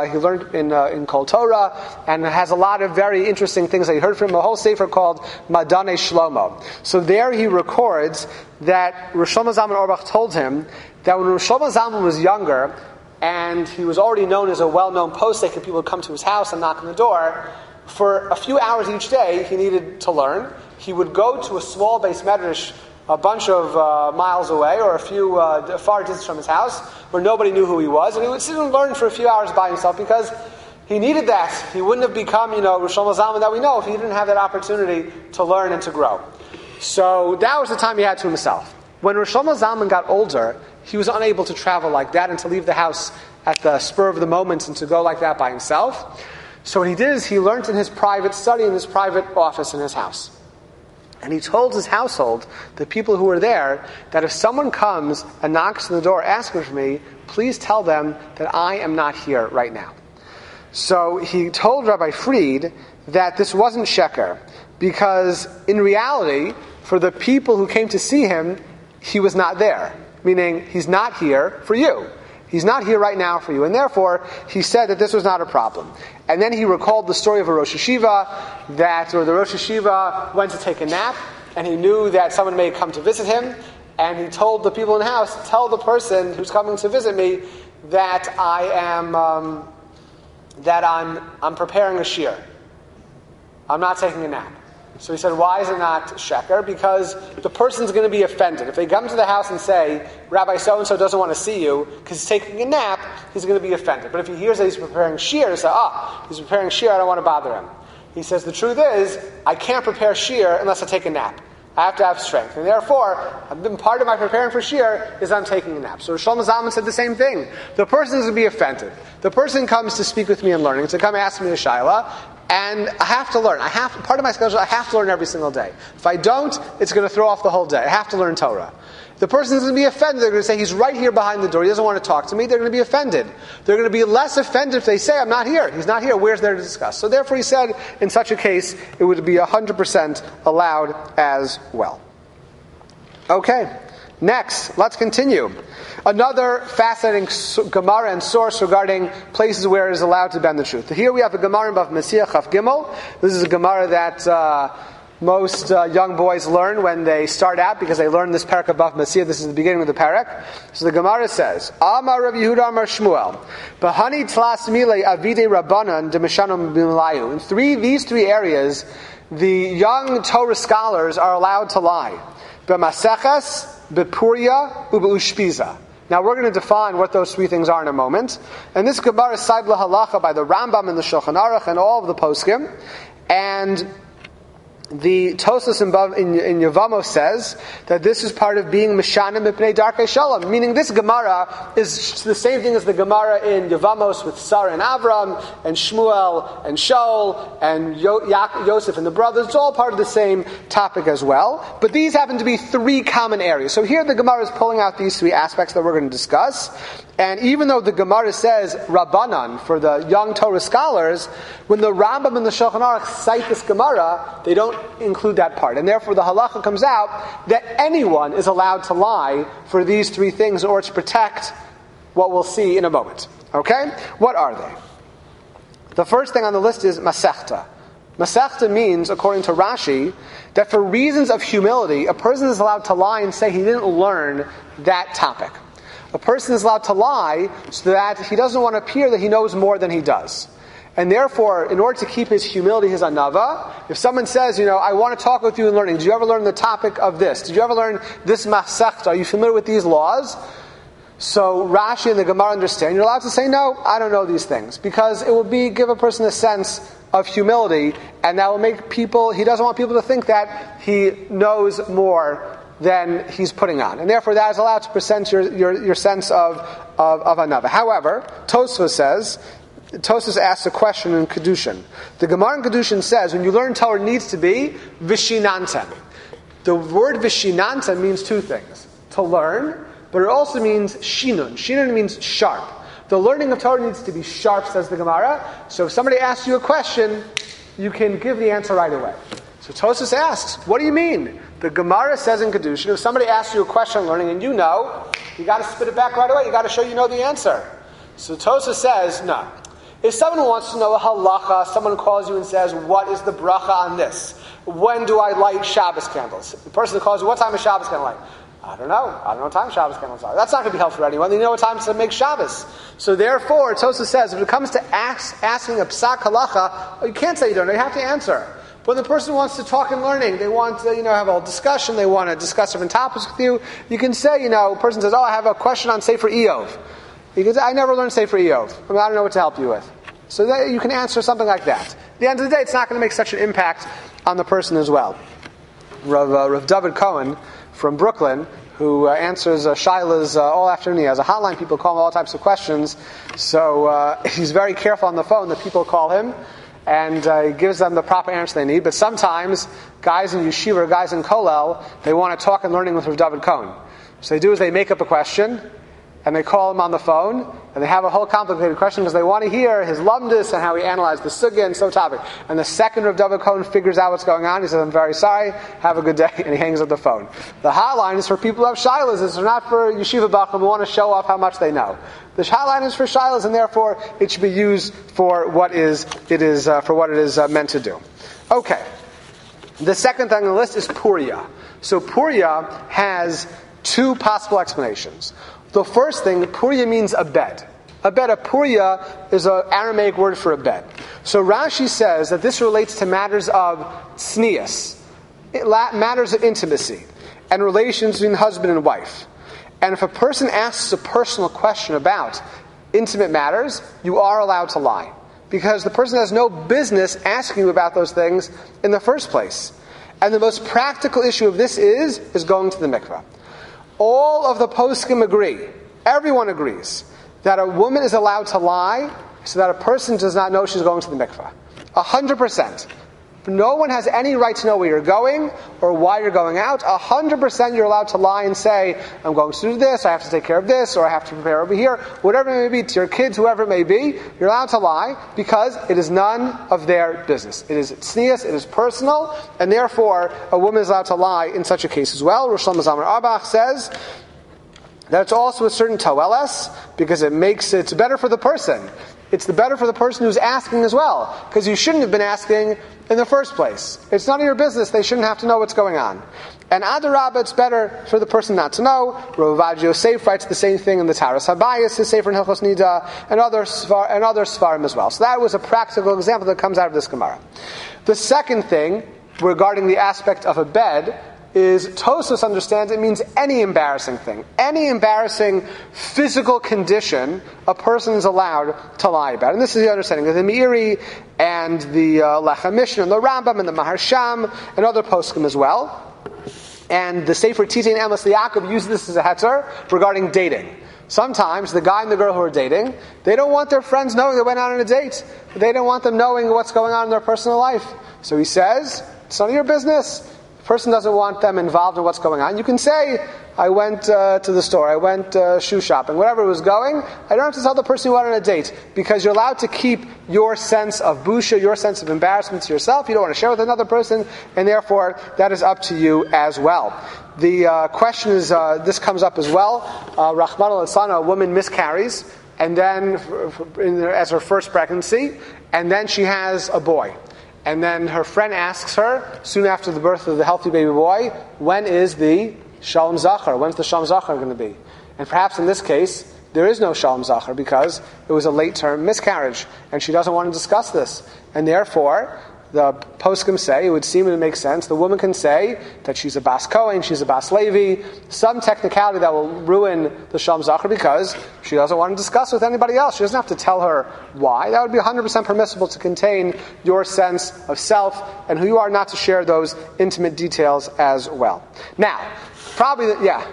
in Kol Torah, and has a lot of very interesting things that he heard from him. A whole sefer called Madane Shlomo. So there he records that Rosh Shlomo Zalman Auerbach told him that when Rosh Shlomo Zalman was younger, and he was already known as a well-known posek, and people would come to his house and knock on the door, for a few hours each day, he needed to learn. He would go to a small base medrash a bunch of miles away, or a few far distance from his house, where nobody knew who he was, and he would sit and learn for a few hours by himself, because he needed that. He wouldn't have become, Rosh Hashanah that we know if he didn't have that opportunity to learn and to grow. So that was the time he had to himself. When Rosh Zalman got older, he was unable to travel like that and to leave the house at the spur of the moment and to go like that by himself. So what he did is he learned in his private study, in his private office in his house. And he told his household, the people who were there, that if someone comes and knocks on the door asking for me, please tell them that I am not here right now. So he told Rabbi Fried that this wasn't sheker, because in reality, for the people who came to see him, he was not there. Meaning, he's not here for you. He's not here right now for you. And therefore, he said that this was not a problem. And then he recalled the story of a Rosh Hashiva, where the Rosh Hashiva went to take a nap, and he knew that someone may come to visit him, and he told the people in the house, tell the person who's coming to visit me that I'm preparing a shir. I'm not taking a nap. So he said, why is it not sheker? Because the person's going to be offended. If they come to the house and say, Rabbi so-and-so doesn't want to see you because he's taking a nap, he's going to be offended. But if he hears that he's preparing shir, he'll say, he's preparing shir, I don't want to bother him. He says, the truth is, I can't prepare shir unless I take a nap. I have to have strength. And therefore, part of my preparing for shir is I'm taking a nap. So Shlomo Zalman said the same thing. The person is going to be offended. The person comes to speak with me and learning, to come ask me a shayla, and I have to learn. Part of my schedule, I have to learn every single day. If I don't, it's going to throw off the whole day. I have to learn Torah. The person is going to be offended. They're going to say, he's right here behind the door. He doesn't want to talk to me. They're going to be offended. They're going to be less offended if they say, I'm not here. He's not here. Where's there to discuss? So therefore he said, in such a case, it would be 100% allowed as well. Okay. Next, let's continue. Another fascinating Gemara and source regarding places where it is allowed to bend the truth. Here we have a Gemara in Bava Metzia Chaf Gimel. This is a Gemara that most young boys learn when they start out, because they learn this parak of Bava Metzia. This is the beginning of the parak. So the Gemara says, Amar Rav Yehuda Amar Shmuel, Bahani Tlas Milei Avide Rabbanan de Meshanom B'Milayu. In these three areas, the young Torah scholars are allowed to lie. B'Maseches, B'Puria, U'Ushpiza. Now we're going to define what those three things are in a moment. And this Gemara is cited halacha by the Rambam and the Shulchan Aruch and all of the poskim. And the Tosas in Yevamos says that this is part of being Mishanim Mipnei Darkei Shalom, meaning this Gemara is the same thing as the Gemara in Yevamos with Sarah and Avram and Shmuel and Shaul and Yosef and the brothers. It's all part of the same topic as well. But these happen to be three common areas. So here the Gemara is pulling out these three aspects that we're going to discuss. And even though the Gemara says Rabbanan for the young Torah scholars, when the Rambam and the Shulchan Aruch cite this Gemara, they don't include that part. And therefore the halacha comes out that anyone is allowed to lie for these three things in order to protect what we'll see in a moment. Okay? What are they? The first thing on the list is Masechta. Masechta means, according to Rashi, that for reasons of humility, a person is allowed to lie and say he didn't learn that topic. A person is allowed to lie so that he doesn't want to appear that he knows more than he does. And therefore, in order to keep his humility, his anava, if someone says, I want to talk with you in learning, did you ever learn the topic of this? Did you ever learn this masechta? Are you familiar with these laws? So Rashi and the Gemara understand, you're allowed to say, no, I don't know these things. Because it will give a person a sense of humility, and that will make he doesn't want people to think that he knows more than he's putting on. And therefore that is allowed to present your sense of anava. However, Tosfos asks a question in Kedushin. The Gemara in Kedushin says, when you learn Torah, it needs to be vishinanten. The word vishinanten means two things. To learn, but it also means shinun. Shinun means sharp. The learning of Torah needs to be sharp, says the Gemara. So if somebody asks you a question, you can give the answer right away. So Tosfos asks, what do you mean? The Gemara says in Kedushin, if somebody asks you a question on learning and you know, you got to spit it back right away. You got to show you know the answer. So Tosfos says, no. If someone wants to know a halacha, someone calls you and says, what is the bracha on this? When do I light Shabbos candles? The person calls you, what time is Shabbos going to light? I don't know what time Shabbos candles are. That's not going to be helpful for anyone. They know what time to make Shabbos. So therefore, Tosfos says, if it comes to asking a psak halacha, you can't say you don't know. You have to answer. When the person wants to talk and learning, they want to, have a discussion, they want to discuss different topics with you, you can say, a person says, I have a question on Sefer Eov. You can say, I never learned Sefer Eov. I don't know what to help you with. So that you can answer something like that. At the end of the day, it's not going to make such an impact on the person as well. Rav David Cohen from Brooklyn, who answers shilas all afternoon. He has a hotline. People call him all types of questions. So he's very careful on the phone that people call him, and he gives them the proper answer they need. But sometimes guys in yeshiva or guys in kollel, they want to talk and learning with Rav David Cohen. So they do is they make up a question, and they call him on the phone, and they have a whole complicated question because they want to hear his lumdus and how he analyzed the sugya and so topic. And the second Rav David Cohen figures out what's going on, he says, I'm very sorry, have a good day, and he hangs up the phone. The hotline is for people who have shilas. It's not for yeshiva bachram who want to show off how much they know. The hotline is for shilas, and therefore it should be used for what it is meant to do. Okay. The second thing on the list is Puria. So Puria has two possible explanations. The first thing, Puria means a bed. A Puria is an Aramaic word for a bed. So Rashi says that this relates to matters of tznius, matters of intimacy, and relations between husband and wife. And if a person asks a personal question about intimate matters, you are allowed to lie. Because the person has no business asking you about those things in the first place. And the most practical issue of this is going to the mikveh. All of the poskim agree, everyone agrees, that a woman is allowed to lie so that a person does not know she's going to the mikveh. 100%. No one has any right to know where you're going or why you're going out. 100% you're allowed to lie and say, I'm going to do this, I have to take care of this, or I have to prepare over here. Whatever it may be, to your kids, whoever it may be, you're allowed to lie because it is none of their business. It is tznius, it is personal, and therefore a woman is allowed to lie in such a case as well. Rosh Hashanah Zalman Auerbach says that it's also a certain toeles because it's better for the person. It's better for the person who's asking as well, because you shouldn't have been asking in the first place. It's none of your business. They shouldn't have to know what's going on. And Adarabba, it's better for the person not to know. Rav Ovadia Yosef writes the same thing in the Taras Habayis, his Sefer in Hilchos Nida, and other Svarim as well. So that was a practical example that comes out of this Gemara. The second thing, regarding the aspect of a bed, is Tosfos understands it means any embarrassing thing. Any embarrassing physical condition a person is allowed to lie about. And this is the understanding of the Meiri and the Lechem Mishnah and the Rambam and the Maharsham and other poskim as well. And the Sefer Titain Emes Yaakov uses this as a hetzer regarding dating. Sometimes the guy and the girl who are dating, they don't want their friends knowing they went out on a date. They don't want them knowing what's going on in their personal life. So he says, it's none of your business. Person doesn't want them involved in what's going on. You can say, I went to the store, I went shoe shopping, whatever it was going. I don't have to tell the person you went on a date, because you're allowed to keep your sense of busha, your sense of embarrassment to yourself. You don't want to share with another person, and therefore that is up to you as well. The question is, this comes up as well. Rahman al-Sana, a woman miscarries, and then as her first pregnancy, and then she has a boy. And then her friend asks her, soon after the birth of the healthy baby boy, when is the Shalom Zachar? When's the Shalom Zachar going to be? And perhaps in this case, there is no Shalom Zachar because it was a late-term miscarriage, and she doesn't want to discuss this. And therefore, the poskim say, it would seem to make sense, the woman can say that she's a Bas Kohen, she's a Bas Levi, some technicality that will ruin the Shalom Zachar because she doesn't want to discuss with anybody else. She doesn't have to tell her why. That would be 100% permissible to contain your sense of self and who you are, not to share those intimate details as well. Now, probably,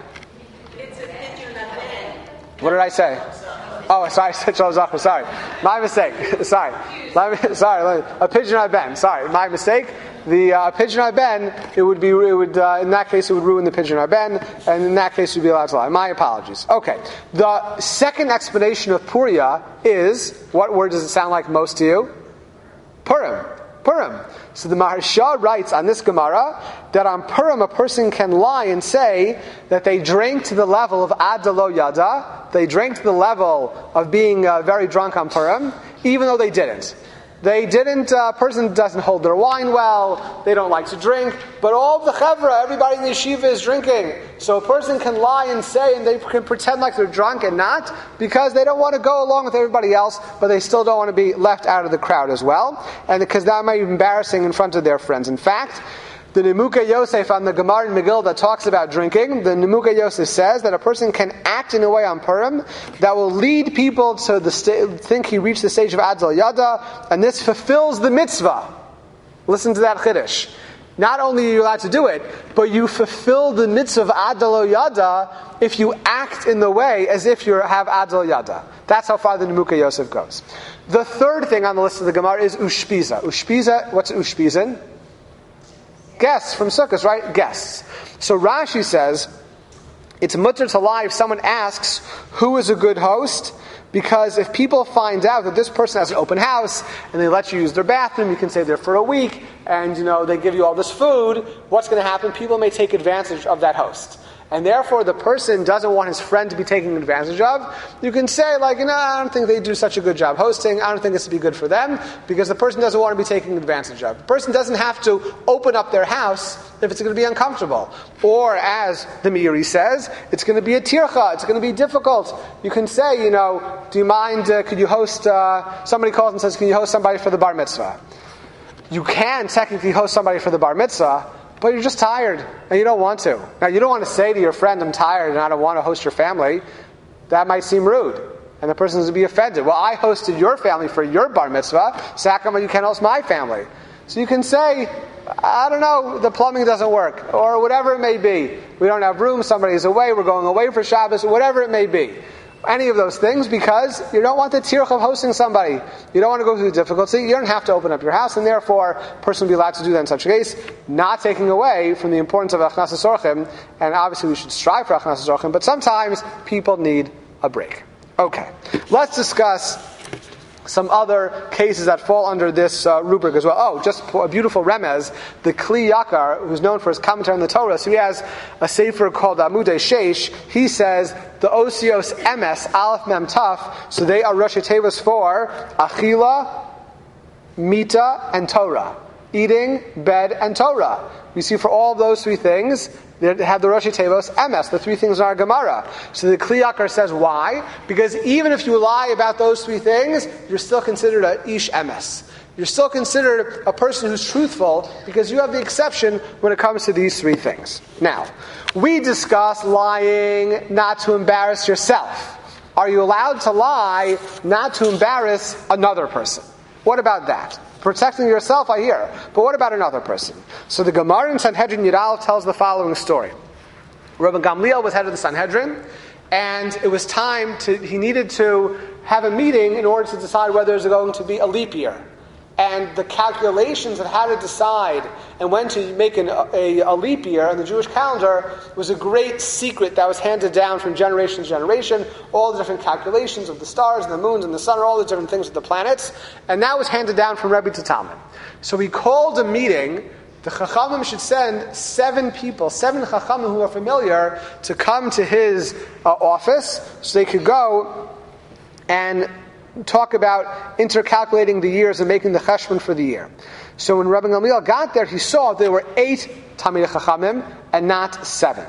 It's a picture of that man. What did I say? Oh, sorry, I said Shalom Zachar. Sorry, my mistake. Sorry, a pigeon I ben. Sorry, my mistake. The pigeon I ben. It would in that case it would ruin the pigeon I ben, and in that case you'd be allowed to lie. My apologies. Okay, the second explanation of Puria is, what word does it sound like most to you? Purim. So the Maharsha writes on this Gemara that on Purim a person can lie and say that they drank to the level of Adalo Yada, they drank to the level of being very drunk on Purim, even though they didn't. person doesn't hold their wine well, they don't like to drink, but all of the chevra, everybody in the yeshiva is drinking. So a person can lie and say, and they can pretend like they're drunk and not, because they don't want to go along with everybody else, but they still don't want to be left out of the crowd as well, and because that might be embarrassing in front of their friends. In fact, the Nimukei Yosef on the Gemara in Megillah that talks about drinking, the Nimukei Yosef says that a person can act in a way on Purim that will lead people to think he reached the stage of Adal Yada, and this fulfills the mitzvah. Listen to that chiddush. Not only are you allowed to do it, but you fulfill the mitzvah of Adal Yada if you act in the way as if you have Adal Yada. That's how far the Nimukei Yosef goes. The third thing on the list of the Gemara is Ushpiza. Ushpiza, what's Ushpizin? Guests from Sukkot, right? Guests. So Rashi says, it's mutter to lie if someone asks who is a good host, because if people find out that this person has an open house and they let you use their bathroom, you can stay there for a week, and they give you all this food, what's going to happen? People may take advantage of that host. And therefore the person doesn't want his friend to be taken advantage of. You can say, I don't think they do such a good job hosting. I don't think this would be good for them, because the person doesn't want to be taken advantage of. The person doesn't have to open up their house if it's going to be uncomfortable. Or, as the Meiri says, it's going to be a tircha. It's going to be difficult. You can say, do you mind, could you host, somebody calls and says, can you host somebody for the bar mitzvah? You can technically host somebody for the bar mitzvah, but you're just tired, and you don't want to. Now, you don't want to say to your friend, I'm tired, and I don't want to host your family. That might seem rude, and the person is going to be offended. Well, I hosted your family for your bar mitzvah, so how come you can't host my family? So you can say, I don't know, the plumbing doesn't work, or whatever it may be. We don't have room, somebody's away, we're going away for Shabbos, whatever it may be. Any of those things, because you don't want the tirch of hosting somebody. You don't want to go through the difficulty. You don't have to open up your house, and therefore, a person will be allowed to do that in such a case, not taking away from the importance of Achnas Sorchim, and obviously we should strive for Achnas Sorchim, but sometimes people need a break. Okay, let's discuss some other cases that fall under this rubric as well. Oh, just a beautiful remez. The Kli Yakar, who's known for his commentary on the Torah, so he has a sefer called Amudei Sheish. He says the Osios Emes, Aleph Mem Taf, so they are Rosh Tevos for Achila, Mita, and Torah. Eating, bed, and Torah. We see for all of those three things, they have the Rosh Tevos Emes, the three things in our Gemara. So the Kli Yakar says why? Because even if you lie about those three things, you're still considered a Ish Emes. You're still considered a person who's truthful, because you have the exception when it comes to these three things. Now, we discuss lying not to embarrass yourself. Are you allowed to lie not to embarrass another person? What about that? Protecting yourself, I hear. But what about another person? So the Gemara in Sanhedrin Yidal tells the following story. Rabbi Gamliel was head of the Sanhedrin, and it was time he needed to have a meeting in order to decide whether there's going to be a leap year. And the calculations of how to decide and when to make a leap year in the Jewish calendar was a great secret that was handed down from generation to generation. All the different calculations of the stars and the moons and the sun, all the different things with the planets. And that was handed down from Rebbe to Talmud. So he called a meeting. The Chachamim should send 7 people, 7 Chachamim who are familiar, to come to his office so they could go and talk about intercalculating the years and making the cheshbon for the year. So when Rabbi Gamliel got there, he saw there were 8 Talmidei Chachamim and not 7.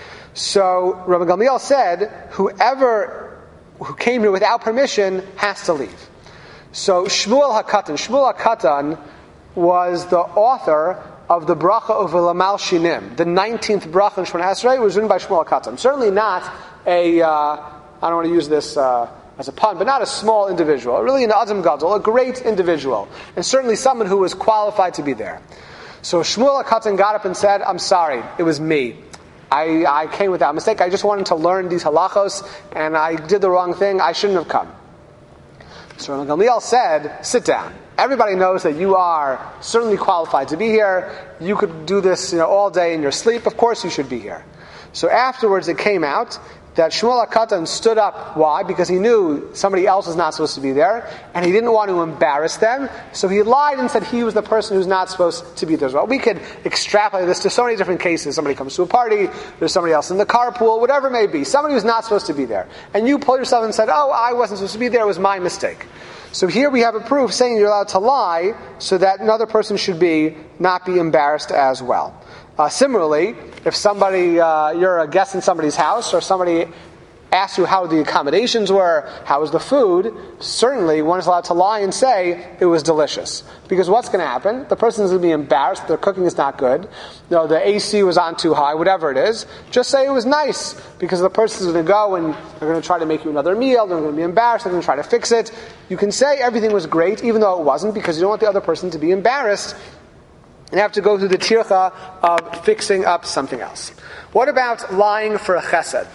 So Rabbi Gamliel said, whoever who came here without permission has to leave. So Shmuel HaKatan was the author of the bracha of Lamal Shinim. The 19th bracha in Shemona Esrei was written by Shmuel HaKatan. Certainly not I don't want to use this as a pun, but not a small individual, really an Adam Gadol, a great individual, and certainly someone who was qualified to be there. So Shmuel HaKatan got up and said, I'm sorry, it was me. I came without mistake. I just wanted to learn these halachos, and I did the wrong thing. I shouldn't have come. So Rabbi Gamliel said, sit down. Everybody knows that you are certainly qualified to be here. You could do this all day in your sleep. Of course you should be here. So afterwards it came out that Shmuel HaKatan stood up. Why? Because he knew somebody else was not supposed to be there, and he didn't want to embarrass them, so he lied and said he was the person who's not supposed to be there as well. We could extrapolate this to so many different cases. Somebody comes to a party, there's somebody else in the carpool, whatever it may be. Somebody who's not supposed to be there. And you pulled yourself and said, oh, I wasn't supposed to be there, it was my mistake. So here we have a proof saying you're allowed to lie so that another person should not be embarrassed as well. Similarly, if you're a guest in somebody's house, or somebody asks you how the accommodations were, how was the food, certainly one is allowed to lie and say it was delicious. Because what's going to happen? The person is going to be embarrassed, their cooking is not good, the AC was on too high, whatever it is. Just say it was nice, because the person is going to go and they're going to try to make you another meal, they're going to be embarrassed, they're going to try to fix it. You can say everything was great, even though it wasn't, because you don't want the other person to be embarrassed and have to go through the tircha of fixing up something else. What about lying for a chesed?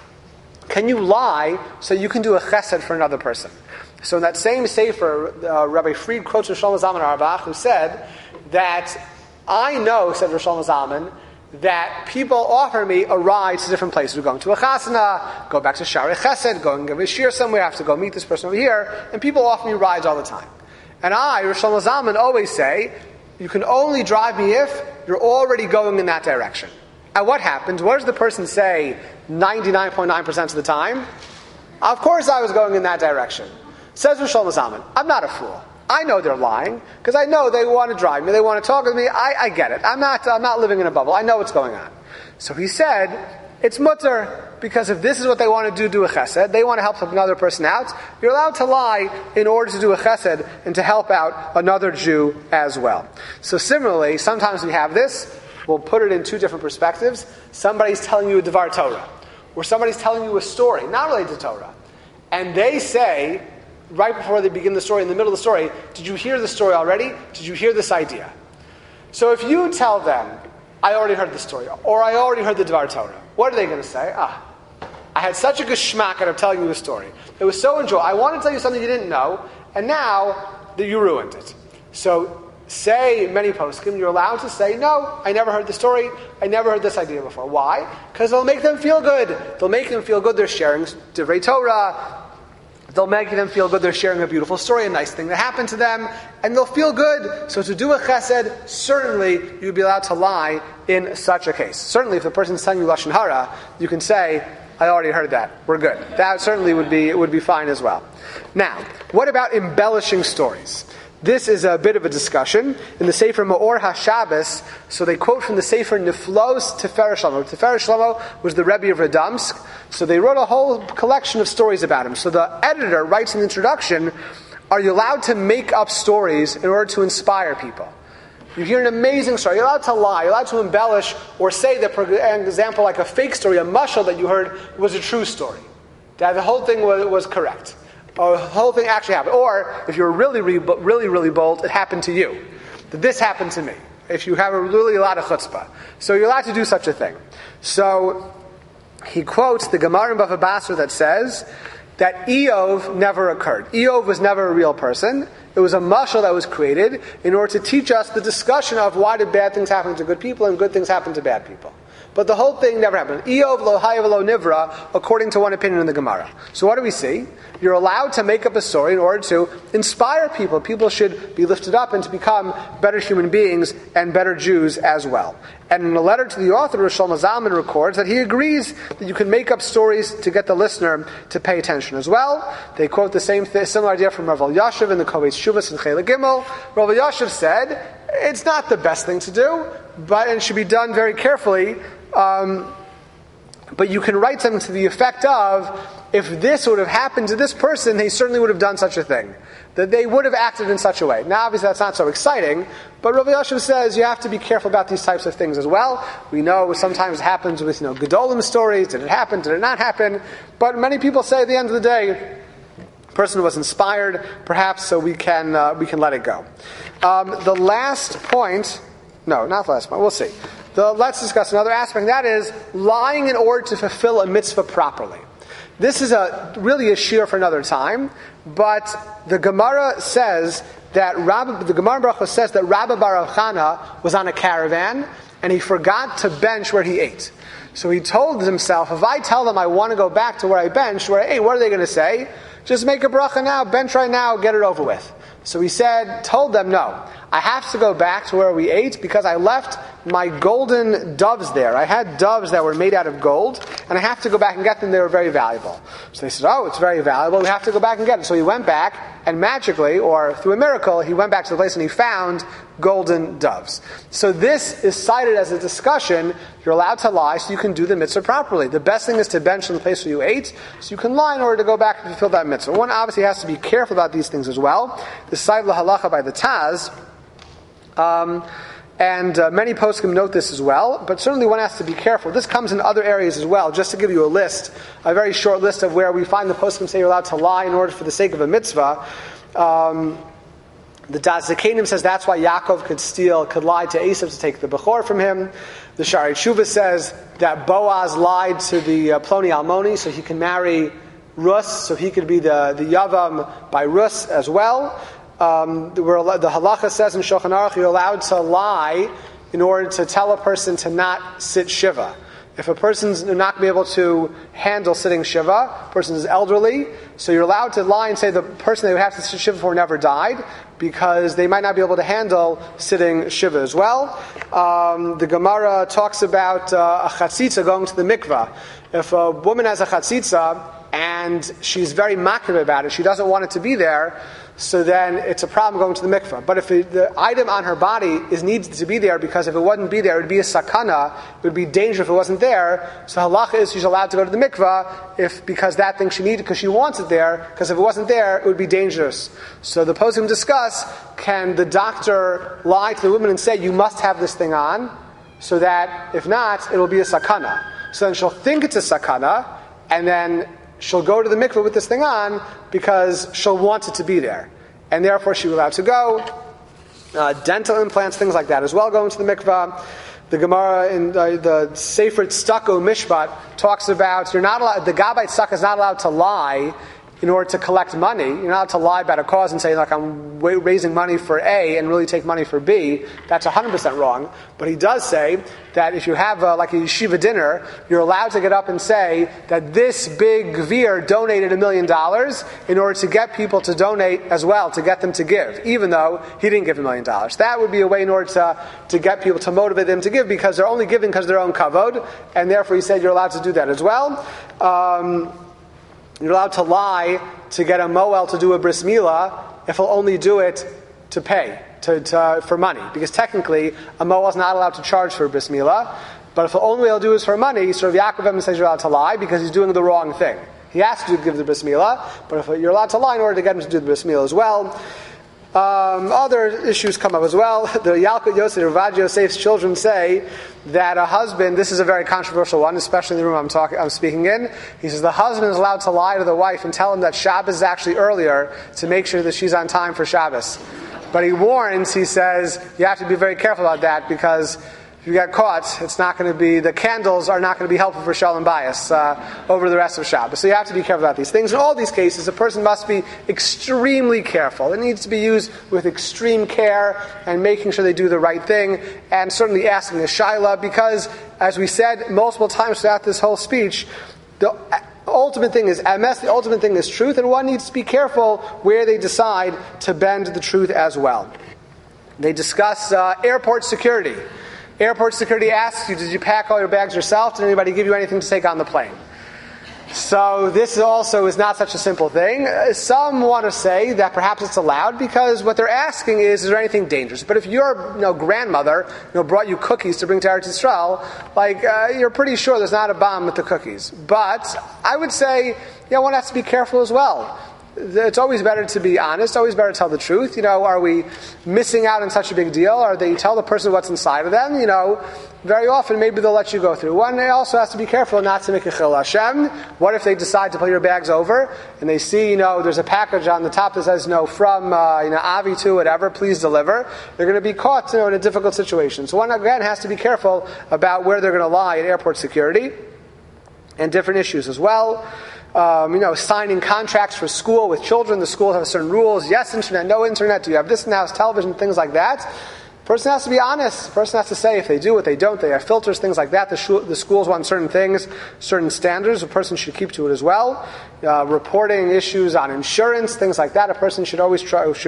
Can you lie so you can do a chesed for another person? So in that same sefer, Rabbi Fried quotes Rosh Zalman Auerbach, who said that I know, said Rosh Zalman, that people offer me a ride to different places. We're going to a chasana, go back to Shari Chesed, go and give a shir somewhere, have to go meet this person over here, and people offer me rides all the time. And I, Rosh Zalman, always say, you can only drive me if you're already going in that direction. And what happens? What does the person say 99.9% of the time? Of course I was going in that direction. Says Rosh Zalman, I'm not a fool. I know they're lying, because I know they want to drive me, they want to talk with me, I get it. I'm not living in a bubble. I know what's going on. So he said, it's mutter, because if this is what they want to do a chesed, they want to help another person out, you're allowed to lie in order to do a chesed and to help out another Jew as well. So similarly, sometimes we have this. We'll put it in two different perspectives. Somebody's telling you a Devar Torah, or somebody's telling you a story, not related to Torah. And they say, right before they begin the story, in the middle of the story, did you hear the story already? Did you hear this idea? So if you tell them, I already heard the story, or I already heard the Devar Torah, what are they going to say? I had such a geschmack out of telling you the story. It was so enjoyable. I wanted to tell you something you didn't know, and now that you ruined it. So say many poskim, you're allowed to say, no, I never heard the story, I never heard this idea before. Why? Because it'll make them feel good. They'll make them feel good they're sharing Divrei Torah. They'll make them feel good they're sharing a beautiful story, a nice thing that happened to them, and they'll feel good. So to do a chesed, certainly you'd be allowed to lie in such a case. Certainly if the person's telling you Lashon Hara, you can say, I already heard that. We're good. That certainly would be fine as well. Now, what about embellishing stories? This is a bit of a discussion. In the Sefer Ma'or HaShabbos, so they quote from the Sefer Niflos Tiferes Shlomo. Tiferes Shlomo was the Rebbe of Radomsk, so they wrote a whole collection of stories about him. So the editor writes in the introduction, are you allowed to make up stories in order to inspire people? You hear an amazing story, you're allowed to lie, you're allowed to embellish, or say that, for example, like a fake story, a mashal that you heard was a true story. That the whole thing was correct. Or the whole thing actually happened. Or, if you're really bold, it happened to you. That this happened to me. If you have a lot of chutzpah. So you're allowed to do such a thing. So, he quotes the Gemara in Bava Basra that says that Eov never occurred. Eov was never a real person. It was a mashal that was created in order to teach us the discussion of why did bad things happen to good people and good things happen to bad people. But the whole thing never happened. Eov lo hayav lo nivra, according to one opinion in the Gemara. So what do we see? You're allowed to make up a story in order to inspire people. People should be lifted up and to become better human beings and better Jews as well. And in a letter to the author, Rosh Zalman records that he agrees that you can make up stories to get the listener to pay attention as well. They quote the similar idea from Rav Elyashiv in the Kovetz Shuvas in Chelik Gimel. Rav Elyashiv said, it's not the best thing to do, but it should be done very carefully. But you can write something to the effect of, if this would have happened to this person, they certainly would have done such a thing. That they would have acted in such a way. Now, obviously, that's not so exciting, but Rav Elyashiv says you have to be careful about these types of things as well. We know sometimes it happens with, Gedolim stories. Did it happen? Did it not happen? But many people say at the end of the day, the person was inspired, perhaps, so we can let it go. The last point, no, not the last point, we'll see. Let's discuss another aspect, and that is lying in order to fulfill a mitzvah properly. This is really a shir for another time, but the Gemara says that the Gemara in Brachos says that Rabbi Bar Chana was on a caravan and he forgot to bench where he ate. So he told himself, if I tell them I want to go back to where I benched, where I ate, what are they going to say? Just make a bracha now, bench right now, get it over with. So he told them, no, I have to go back to where we ate because I left my golden doves there. I had doves that were made out of gold, and I have to go back and get them. They were very valuable. So they said, oh, it's very valuable. We have to go back and get it. So he went back, and magically, or through a miracle, he went back to the place and he found golden doves. So this is cited as a discussion. You're allowed to lie so you can do the mitzvah properly. The best thing is to bench in the place where you ate, so you can lie in order to go back and fulfill that mitzvah. One obviously has to be careful about these things as well. The cited halacha by the Taz, and many poskim note this as well, but certainly one has to be careful. This comes in other areas as well. Just to give you a list, a very short list of where we find the poskim say you're allowed to lie in order for the sake of a mitzvah. The Das Zakanim says that's why Yaakov could lie to Esav to take the Bechor from him. The Shari Tshuva says that Boaz lied to the Ploni Almoni so he can marry Rus, so he could be the Yavam by Rus as well. The halacha says in Shulchan Aruch you're allowed to lie in order to tell a person to not sit shiva. If a person's not going to be able to handle sitting shiva, a person is elderly, so you're allowed to lie and say the person they would have to sit shiva for never died, because they might not be able to handle sitting shiva as well. The Gemara talks about a chatzitza going to the mikvah. If a woman has a chatzitza and she's very makir about it, she doesn't want it to be there, so then it's a problem going to the mikvah. But if the item on her body needs to be there, because if it wouldn't be there, it would be a sakana, it would be dangerous if it wasn't there, so halacha is she's allowed to go to the mikvah because that thing she needed, because she wants it there, because if it wasn't there, it would be dangerous. So the poskim discuss, can the doctor lie to the woman and say, you must have this thing on, so that if not, it will be a sakana. So then she'll think it's a sakana, and then she'll go to the mikveh with this thing on because she'll want it to be there. And therefore she'll be allowed to go. Dental implants, things like that as well, go into the mikveh. The Gemara in the Sefer Tzedakah Mishpat talks about you're not allowed, the Gabbai Tzedakah is not allowed to lie in order to collect money. You're not allowed to lie about a cause and say, like, I'm raising money for A and really take money for B. That's 100% wrong. But he does say that if you have like a yeshiva dinner, you're allowed to get up and say that this big gvir donated $1 million in order to get people to donate as well, to get them to give, even though he didn't give $1 million. That would be a way in order to get people to motivate them to give, because they're only giving because of their own kavod, and therefore he said you're allowed to do that as well. You're allowed to lie to get a moel to do a bris milah if he'll only do it to pay, for money. Because technically, a moel is not allowed to charge for a bris milah. But if the only way he'll do is for money, so Rav Yaakov says you're allowed to lie because he's doing the wrong thing. He has to give the bris milah, but if you're allowed to lie in order to get him to do the bris milah as well. Other issues come up as well. The Yalkut Yosef, Ravad Yosef's children say that a husband, this is a very controversial one, especially in the room I'm speaking in. He says the husband is allowed to lie to the wife and tell him that Shabbos is actually earlier to make sure that she's on time for Shabbos. But he warns, he says, you have to be very careful about that, because if you get caught, it's not going to be, the candles are not going to be helpful for Shalom Bayis over the rest of Shabbos. So you have to be careful about these things. In all these cases, a person must be extremely careful. It needs to be used with extreme care and making sure they do the right thing, and certainly asking a shaila, because, as we said multiple times throughout this whole speech, the ultimate thing is emes, the ultimate thing is truth, and one needs to be careful where they decide to bend the truth as well. They discuss airport security. Airport security asks you, did you pack all your bags yourself? Did anybody give you anything to take on the plane? So this also is not such a simple thing. Some want to say that perhaps it's allowed because what they're asking is there anything dangerous? But if your grandmother brought you cookies to bring to Eretz Yisrael, you're pretty sure there's not a bomb with the cookies. But I would say one has to be careful as well. It's always better to be honest, always better to tell the truth. Are we missing out on such a big deal? Or they tell the person what's inside of them? Very often maybe they'll let you go through. One also has to be careful not to make a chil Hashem. What if they decide to pull your bags over and they see, there's a package on the top that says, from Avi to whatever, please deliver. They're going to be caught, in a difficult situation. So one again has to be careful about where they're going to lie at airport security and different issues as well. Signing contracts for school with children. The schools have certain rules. Yes, internet, no internet. Do you have this in the house, television, things like that? Person has to be honest. Person has to say if they do, what they don't. They have filters, things like that. The schools want certain things, certain standards. A person should keep to it as well. Reporting issues on insurance, things like that. A person should always try to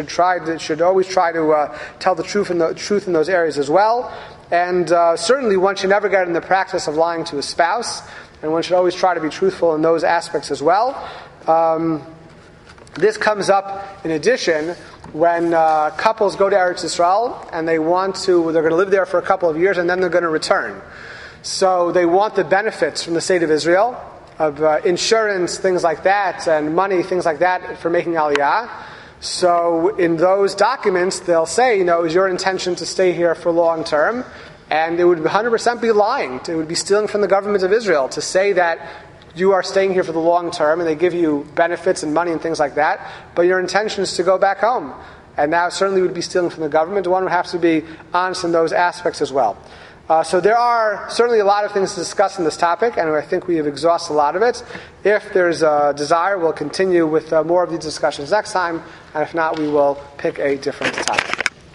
tell the truth in those areas as well. And certainly, one should never get in the practice of lying to a spouse. And one should always try to be truthful in those aspects as well. This comes up in addition when couples go to Eretz Yisrael and they're going to live there for a couple of years and then they're going to return. So they want the benefits from the state of Israel, of insurance, things like that, and money, things like that, for making Aliyah. So in those documents, they'll say, is your intention to stay here for long term? And it would 100% be lying. It would be stealing from the government of Israel to say that you are staying here for the long term and they give you benefits and money and things like that, but your intention is to go back home. And that certainly would be stealing from the government. One would have to be honest in those aspects as well. So there are certainly a lot of things to discuss in this topic, and I think we have exhausted a lot of it. If there's a desire, we'll continue with more of these discussions next time, and if not, we will pick a different topic.